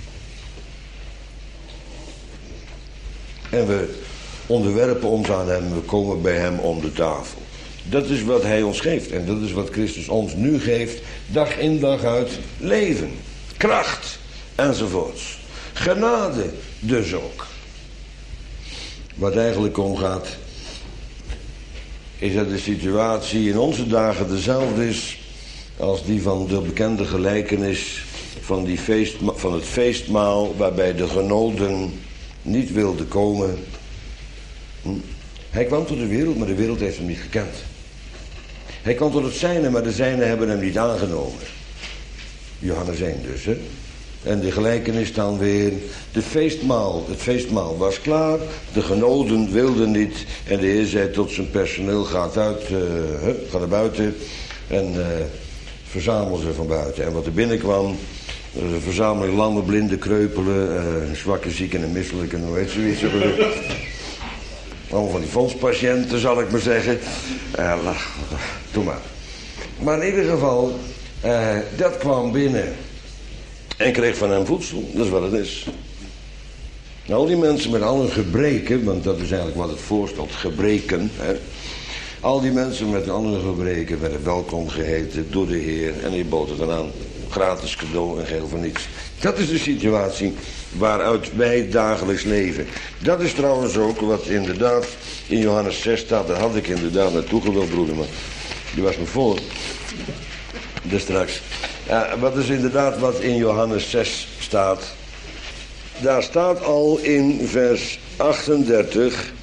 En we onderwerpen ons aan hem, we komen bij hem om de tafel. Dat is wat hij ons geeft. En dat is wat Christus ons nu geeft. Dag in dag uit. Leven. Kracht. Enzovoorts. Genade dus ook. Wat eigenlijk omgaat, is dat de situatie in onze dagen dezelfde is als die van de bekende gelijkenis van, die feest, van het feestmaal waarbij de genoden niet wilden komen. Hm? Hij kwam tot de wereld, maar de wereld heeft hem niet gekend. Hij kwam tot het zijne, maar de zijnen hebben hem niet aangenomen. Johannes één dus, hè. En de gelijkenis dan weer, de feestmaal, het feestmaal was klaar, de genoden wilden niet. En de Heer zei tot zijn personeel, gaat uit, uh, hup, ga naar buiten en uh, verzamel ze van buiten. En wat er binnenkwam, een verzameling lammen, blinden, kreupelen, uh, zwakke, zieken en misselijken, hoe heet zoiets. Allemaal van die fondspatiënten, zal ik maar zeggen. Uh, doe maar. Maar in ieder geval, uh, dat kwam binnen. En kreeg van hem voedsel, dat is wat het is. Nou, al die mensen met al hun gebreken, want dat is eigenlijk wat het voorstelt, gebreken. Hè? Al die mensen met al hun gebreken werden welkom geheten door de Heer. En hij bood het dan aan. Gratis cadeau en geheel voor niks. Dat is de situatie waaruit wij dagelijks leven. Dat is trouwens ook wat inderdaad in Johannes zes staat. Daar had ik inderdaad naartoe gewild, broeder, maar die was me voor. Dus straks. Uh, wat is inderdaad wat in Johannes zes staat. Daar staat al in vers achtendertig.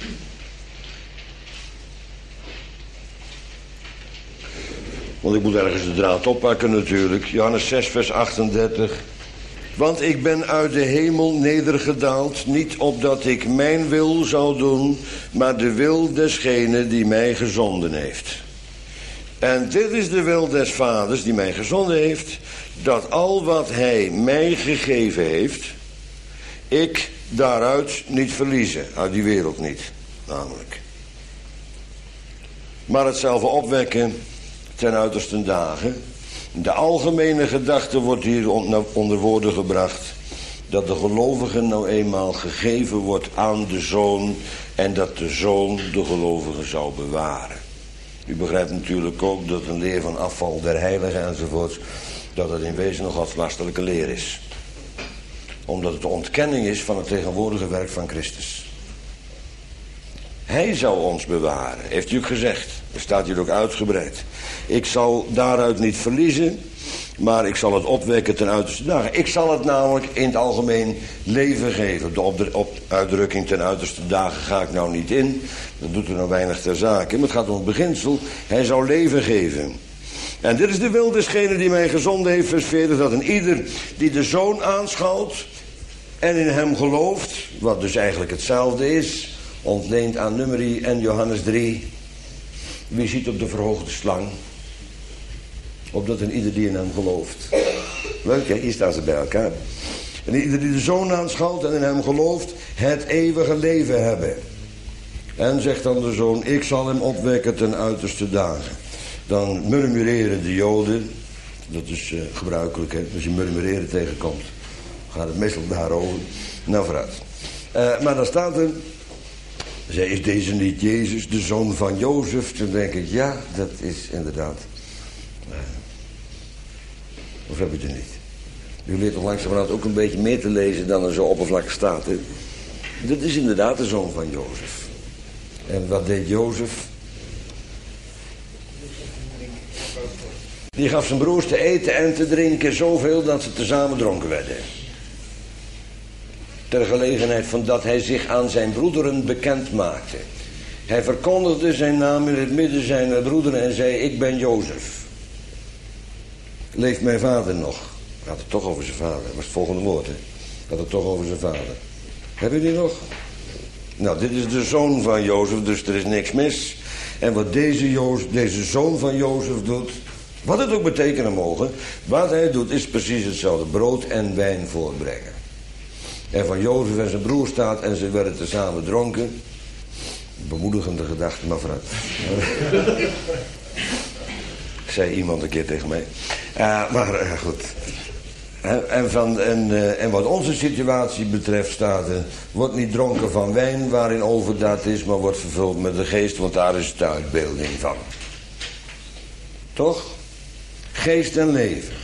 Want ik moet ergens de draad oppakken natuurlijk. Johannes zes vers achtendertig. Want ik ben uit de hemel nedergedaald, niet opdat ik mijn wil zou doen, maar de wil desgene die mij gezonden heeft. En dit is de wil des Vaders die mij gezonden heeft, dat al wat hij mij gegeven heeft, ik daaruit niet verliezen, uit die wereld niet, namelijk. Maar hetzelfde opwekken ten uiterste dagen. De algemene gedachte wordt hier onder woorden gebracht, dat de gelovige nou eenmaal gegeven wordt aan de Zoon en dat de Zoon de gelovige zou bewaren. U begrijpt natuurlijk ook dat een leer van afval der heiligen enzovoorts, dat het in wezen nog wat lastelijke leer is. Omdat het de ontkenning is van het tegenwoordige werk van Christus. Hij zou ons bewaren, heeft u ook gezegd. Er staat hier ook uitgebreid. Ik zal daaruit niet verliezen, maar ik zal het opwekken ten uiterste dagen. Ik zal het namelijk in het algemeen leven geven. De op op uitdrukking ten uiterste dagen ga ik nou niet in. Dat doet er nou weinig ter zake. Maar het gaat om het beginsel. Hij zou leven geven. En dit is de wil desgene die mij gezonden heeft, vers veertig, dat een ieder die de Zoon aanschouwt en in hem gelooft, wat dus eigenlijk hetzelfde is, ontleend aan Numeri en Johannes drie. Wie ziet op de verhoogde slang? Opdat een ieder die in hem gelooft. Leuk hè, hier staan ze bij elkaar. En ieder die de Zoon aanschouwt en in hem gelooft, het eeuwige leven hebben. En zegt dan de Zoon, ik zal hem opwekken ten uiterste dagen. Dan murmureren de Joden, dat is uh, gebruikelijk hè, als je murmureren tegenkomt, gaat het meestal daarover. Nou vooruit. Uh, maar dan staat er, zij is deze niet Jezus, de zoon van Jozef? Toen denk ik, ja, dat is inderdaad. Uh, of heb je het er niet? U leert toch langzamerhand ook een beetje meer te lezen dan er zo oppervlakkig staat. Hè? Dat is inderdaad de zoon van Jozef. En wat deed Jozef? Die gaf zijn broers te eten en te drinken zoveel dat ze tezamen dronken werden. Ter gelegenheid van dat hij zich aan zijn broederen bekend maakte. Hij verkondigde zijn naam in het midden zijner broederen en zei, ik ben Jozef. Leeft mijn vader nog? Hij had het toch over zijn vader. Dat was het volgende woord, hè? Hij had het toch over zijn vader. Heb je die nog? Nou, dit is de zoon van Jozef, dus er is niks mis. En wat deze, Jozef, deze zoon van Jozef doet, wat het ook betekenen mogen, wat hij doet is precies hetzelfde. Brood en wijn voorbrengen. En van Jozef en zijn broer staat en ze werden tezamen dronken. Bemoedigende gedachte, maar vooruit. Zei iemand een keer tegen mij. Uh, maar uh, goed. En, van, en, uh, en wat onze situatie betreft staat er, wordt niet dronken van wijn waarin overdaad is, maar wordt vervuld met de geest, want daar is de uitbeelding van. Toch? Geest en leven.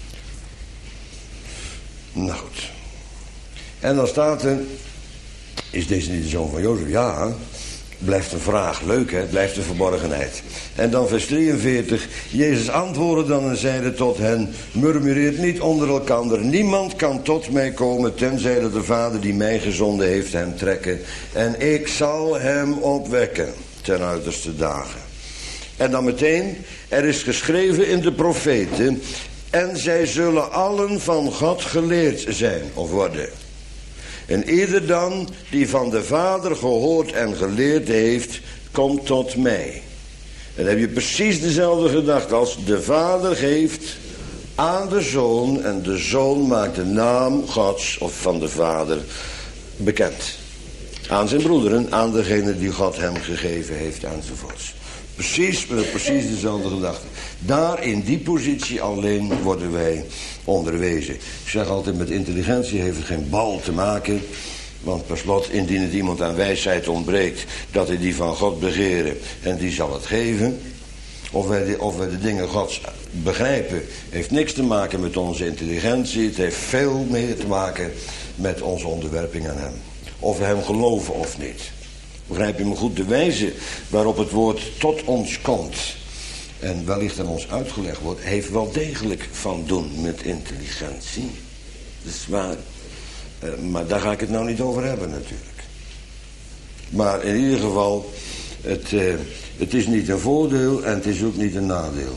Nou goed. En dan staat er, is deze niet de zoon van Jozef? Ja, blijft een vraag. Leuk hè, blijft een verborgenheid. En dan vers drieënveertig. Jezus antwoordde dan en zeide tot hen, murmureert niet onder elkander. Niemand kan tot mij komen, tenzij dat de Vader die mij gezonden heeft hem trekken. En ik zal hem opwekken ten uiterste dagen. En dan meteen, er is geschreven in de profeten, en zij zullen allen van God geleerd zijn of worden. En ieder dan die van de Vader gehoord en geleerd heeft, komt tot mij. En dan heb je precies dezelfde gedachte als de Vader geeft aan de Zoon. En de Zoon maakt de naam Gods of van de Vader bekend. Aan zijn broederen, aan degene die God hem gegeven heeft enzovoorts. Precies, precies dezelfde gedachte. Daar in die positie alleen worden wij onderwezen. Ik zeg altijd, met intelligentie heeft het geen bal te maken. Want per slot, indien het iemand aan wijsheid ontbreekt, dat hij die van God begeren en die zal het geven. Of wij, de, of wij de dingen Gods begrijpen, heeft niks te maken met onze intelligentie. Het heeft veel meer te maken met onze onderwerping aan hem. Of we hem geloven of niet. Begrijp je me goed? De wijze waarop het woord tot ons komt en wellicht aan ons uitgelegd wordt, heeft wel degelijk van doen met intelligentie. Dat is waar. Uh, maar daar ga ik het nou niet over hebben natuurlijk. Maar in ieder geval, het, uh, het is niet een voordeel en het is ook niet een nadeel.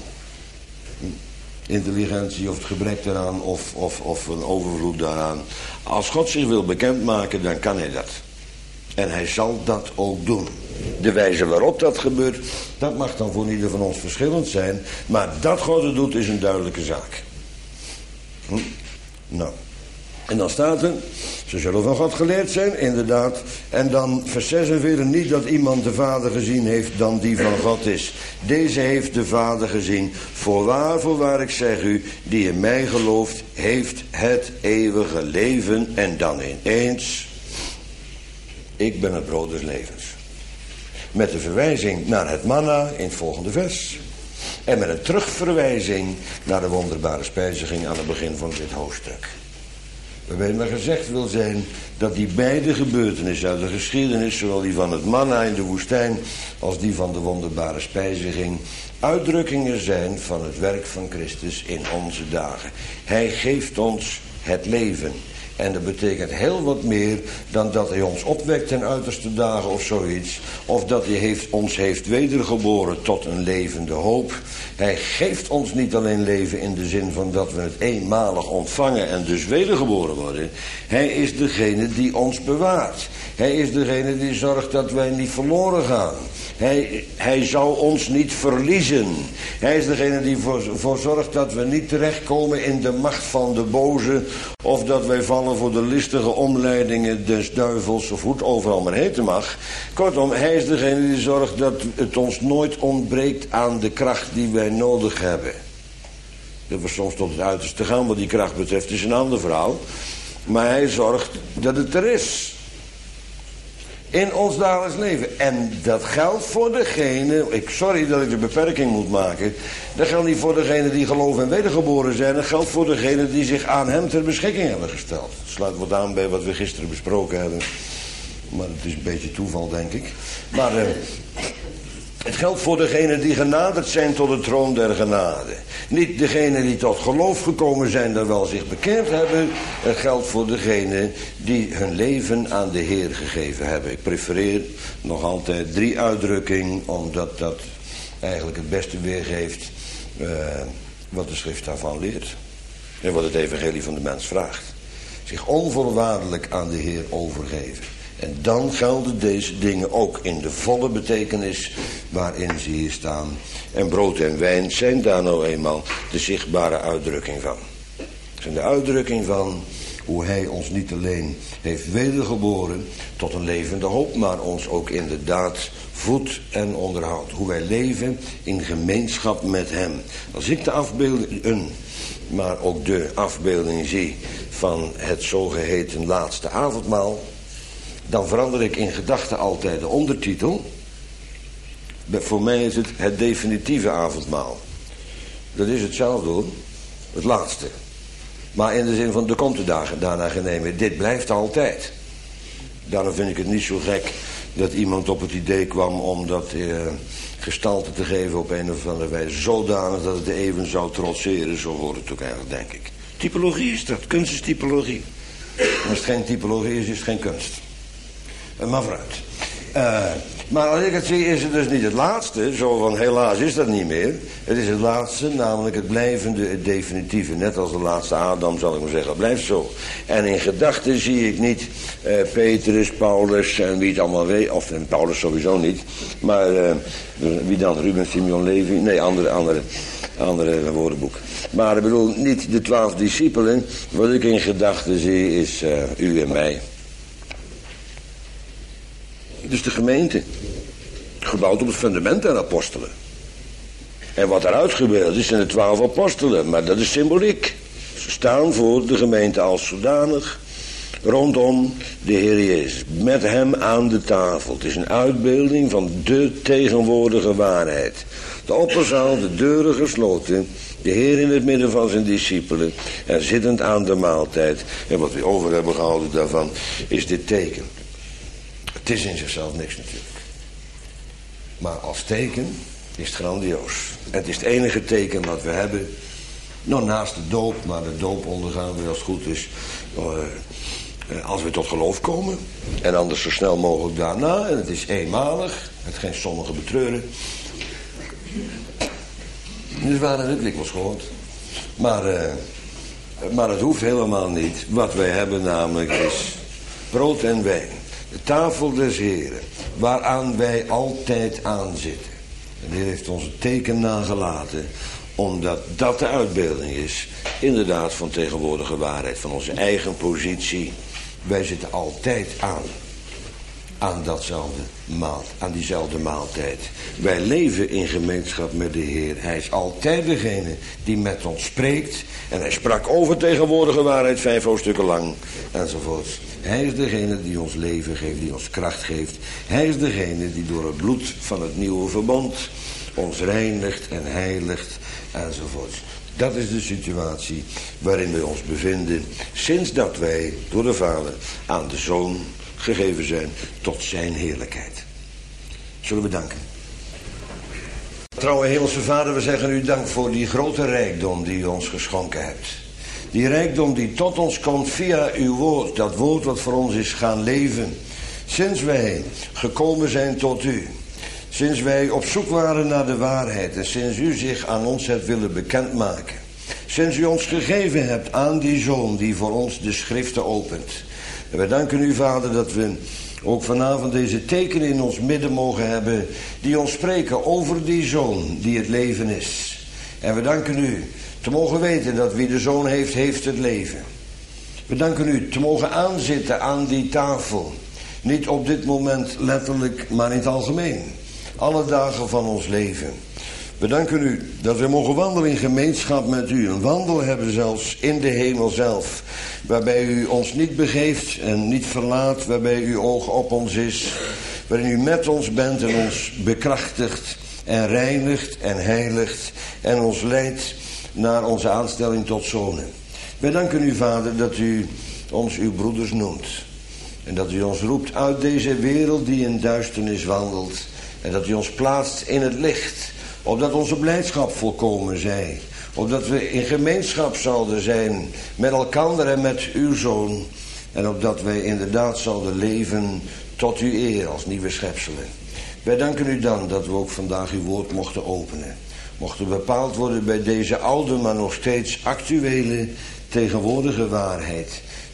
Intelligentie of het gebrek daaraan of, of, of een overvloed daaraan. Als God zich wil bekendmaken, dan kan hij dat. En hij zal dat ook doen. De wijze waarop dat gebeurt, dat mag dan voor ieder van ons verschillend zijn. Maar dat God het doet, is een duidelijke zaak. Hm? Nou. En dan staat er, ze zullen van God geleerd zijn, inderdaad. En dan vers zesenveertig, niet dat iemand de Vader gezien heeft dan die van God is. Deze heeft de Vader gezien. Voorwaar, voorwaar, ik zeg u, die in mij gelooft, heeft het eeuwige leven. En dan ineens, ik ben het brood des levens. Met de verwijzing naar het manna in het volgende vers. En met een terugverwijzing naar de wonderbare spijziging aan het begin van dit hoofdstuk. Waarbij maar gezegd wil zijn dat die beide gebeurtenissen uit de geschiedenis, zowel die van het manna in de woestijn als die van de wonderbare spijziging, uitdrukkingen zijn van het werk van Christus in onze dagen. Hij geeft ons het leven. En dat betekent heel wat meer dan dat hij ons opwekt ten uiterste dagen of zoiets. Of dat hij heeft, ons heeft wedergeboren tot een levende hoop. Hij geeft ons niet alleen leven in de zin van dat we het eenmalig ontvangen en dus wedergeboren worden. Hij is degene die ons bewaart. Hij is degene die zorgt dat wij niet verloren gaan. Hij, hij zou ons niet verliezen. Hij is degene die voor, voor zorgt dat we niet terechtkomen in de macht van de boze. Of dat wij vallen voor de listige omleidingen des duivels, of hoe het overal maar heten mag. Kortom, hij is degene die zorgt dat het ons nooit ontbreekt aan de kracht die wij nodig hebben. Dat we soms tot het uiterste gaan wat die kracht betreft is een ander verhaal. Maar hij zorgt dat het er is. In ons dagelijks leven. En dat geldt voor degene, ik, sorry dat ik de beperking moet maken. Dat geldt niet voor degene die geloven en wedergeboren zijn. Dat geldt voor degene die zich aan hem ter beschikking hebben gesteld. Dat sluit wat aan bij wat we gisteren besproken hebben. Maar het is een beetje toeval, denk ik. Maar eh, het geldt voor degenen die genaderd zijn tot de troon der genade. Niet degenen die tot geloof gekomen zijn, daar wel zich bekeerd hebben. Het geldt voor degenen die hun leven aan de Heer gegeven hebben. Ik prefereer nog altijd drie uitdrukkingen, omdat dat eigenlijk het beste weergeeft uh, wat de schrift daarvan leert. En wat het evangelie van de mens vraagt. zich onvoorwaardelijk aan de Heer overgeven. En dan gelden deze dingen ook in de volle betekenis waarin ze hier staan. En brood en wijn zijn daar nou eenmaal de zichtbare uitdrukking van. Het zijn de uitdrukking van hoe hij ons niet alleen heeft wedergeboren tot een levende hoop, maar ons ook inderdaad voedt en onderhoudt. Hoe wij leven in gemeenschap met hem. Als ik de afbeelding, maar ook de afbeelding zie van het zogeheten laatste avondmaal, dan verander ik in gedachten altijd de ondertitel. Voor mij is het het definitieve avondmaal. Dat is hetzelfde hoor, het laatste. Maar in de zin van, er komt de dagen daarna genemen. Dit blijft altijd. Daarom vind ik het niet zo gek dat iemand op het idee kwam om dat eh, gestalte te geven op een of andere wijze. Zodanig dat het even zou trotseren, zo wordt het ook eigenlijk, denk ik. Typologie is dat, kunst is typologie. En als het geen typologie is, is het geen kunst. Uh, maar vooruit. Uh, maar als ik het zie, is het dus niet het laatste. Zo van, helaas is dat niet meer. Het is het laatste, namelijk het blijvende, het definitieve. Net als de laatste Adam, zal ik maar zeggen. Dat blijft zo. En in gedachten zie ik niet uh, Petrus, Paulus en wie het allemaal weet. Of en Paulus sowieso niet. Maar uh, wie dan? Ruben, Simeon, Levi? Nee, andere, andere, andere woordenboek. Maar ik bedoel, niet de twaalf discipelen. Wat ik in gedachten zie, is uh, u en mij. Dus de gemeente, gebouwd op het fundament der apostelen. En wat eruit gebeeld is zijn de twaalf apostelen, maar dat is symboliek. Ze staan voor de gemeente als zodanig, rondom de Heer Jezus, met hem aan de tafel. Het is een uitbeelding van de tegenwoordige waarheid. De opperzaal, de deuren gesloten, de Heer in het midden van zijn discipelen en zittend aan de maaltijd. En wat we over hebben gehouden daarvan is dit teken. Het is in zichzelf niks natuurlijk. Maar als teken is het grandioos. Het is het enige teken wat we hebben. Nou, naast de doop, maar de doop ondergaan we als het goed is. Uh, als we tot geloof komen. En anders zo snel mogelijk daarna. En het is eenmalig. Hetgeen sommigen betreuren. Dus waren het dikwijls gehoord. Maar, uh, maar het hoeft helemaal niet. Wat wij hebben namelijk is brood en wijn. De tafel des Heren, waaraan wij altijd aan zitten. En de Heer heeft ons een teken nagelaten, omdat dat de uitbeelding is, inderdaad van tegenwoordige waarheid, van onze eigen positie. Wij zitten altijd aan, aan datzelfde maal, aan diezelfde maaltijd. Wij leven in gemeenschap met de Heer. Hij is altijd degene die met ons spreekt. En hij sprak over tegenwoordige waarheid vijf hoofdstukken lang, enzovoort. Hij is degene die ons leven geeft, die ons kracht geeft. Hij is degene die door het bloed van het nieuwe verbond ons reinigt en heiligt, enzovoort. Dat is de situatie waarin wij ons bevinden, sinds dat wij door de Vader aan de Zoon gegeven zijn tot zijn heerlijkheid. Zullen we danken. Trouwe Hemelse Vader, we zeggen u dank voor die grote rijkdom die u ons geschonken hebt. Die rijkdom die tot ons komt via uw woord, dat woord wat voor ons is gaan leven. Sinds wij gekomen zijn tot u, sinds wij op zoek waren naar de waarheid en sinds u zich aan ons hebt willen bekendmaken. Sinds u ons gegeven hebt aan die Zoon die voor ons de schriften opent. En wij danken u, Vader, dat we ook vanavond deze tekenen in ons midden mogen hebben die ons spreken over die Zoon die het leven is. En we danken u te mogen weten dat wie de Zoon heeft, heeft het leven. We danken u te mogen aanzitten aan die tafel. Niet op dit moment letterlijk, maar in het algemeen. Alle dagen van ons leven. We danken u dat we mogen wandelen in gemeenschap met u. Een wandel hebben zelfs in de hemel zelf. Waarbij u ons niet begeeft en niet verlaat. Waarbij uw oog op ons is. Waarin u met ons bent en ons bekrachtigt en reinigt en heiligt. En ons leidt naar onze aanstelling tot zonen. Wij danken u, Vader, dat u ons uw broeders noemt. En dat u ons roept uit deze wereld die in duisternis wandelt. En dat u ons plaatst in het licht. Opdat onze blijdschap volkomen zij. Opdat we in gemeenschap zouden zijn met elkander en met uw Zoon. En opdat wij inderdaad zouden leven tot uw eer als nieuwe schepselen. Wij danken u dan dat we ook vandaag uw woord mochten openen. Mochten bepaald worden bij deze oude, maar nog steeds actuele, tegenwoordige waarheid.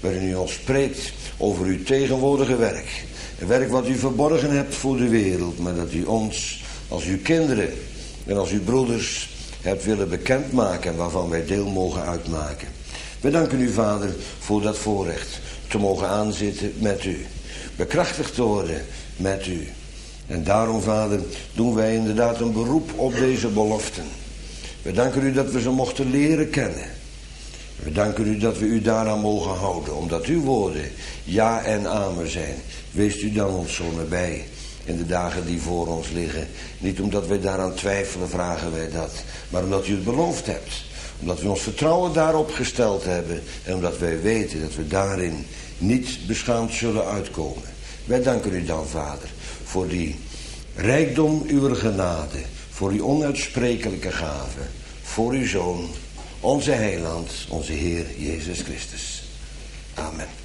waarin u ons spreekt over uw tegenwoordige werk. Een werk wat u verborgen hebt voor de wereld, maar dat u ons als uw kinderen en als uw broeders hebt willen bekendmaken en waarvan wij deel mogen uitmaken. We danken u, Vader, voor dat voorrecht te mogen aanzitten met u. Bekrachtigd te worden met u. En daarom, Vader, doen wij inderdaad een beroep op deze beloften. We danken u dat we ze mochten leren kennen. We danken u dat we u daaraan mogen houden, omdat uw woorden ja en amen zijn. Wees u dan ons zo nabij in de dagen die voor ons liggen. Niet omdat wij daaraan twijfelen, vragen wij dat, maar omdat u het beloofd hebt. Omdat we ons vertrouwen daarop gesteld hebben en omdat wij weten dat we daarin niet beschaamd zullen uitkomen. Wij danken u dan, Vader, voor die rijkdom uw genade, voor uw onuitsprekelijke gave, voor uw Zoon, onze Heiland, onze Heer Jezus Christus. Amen.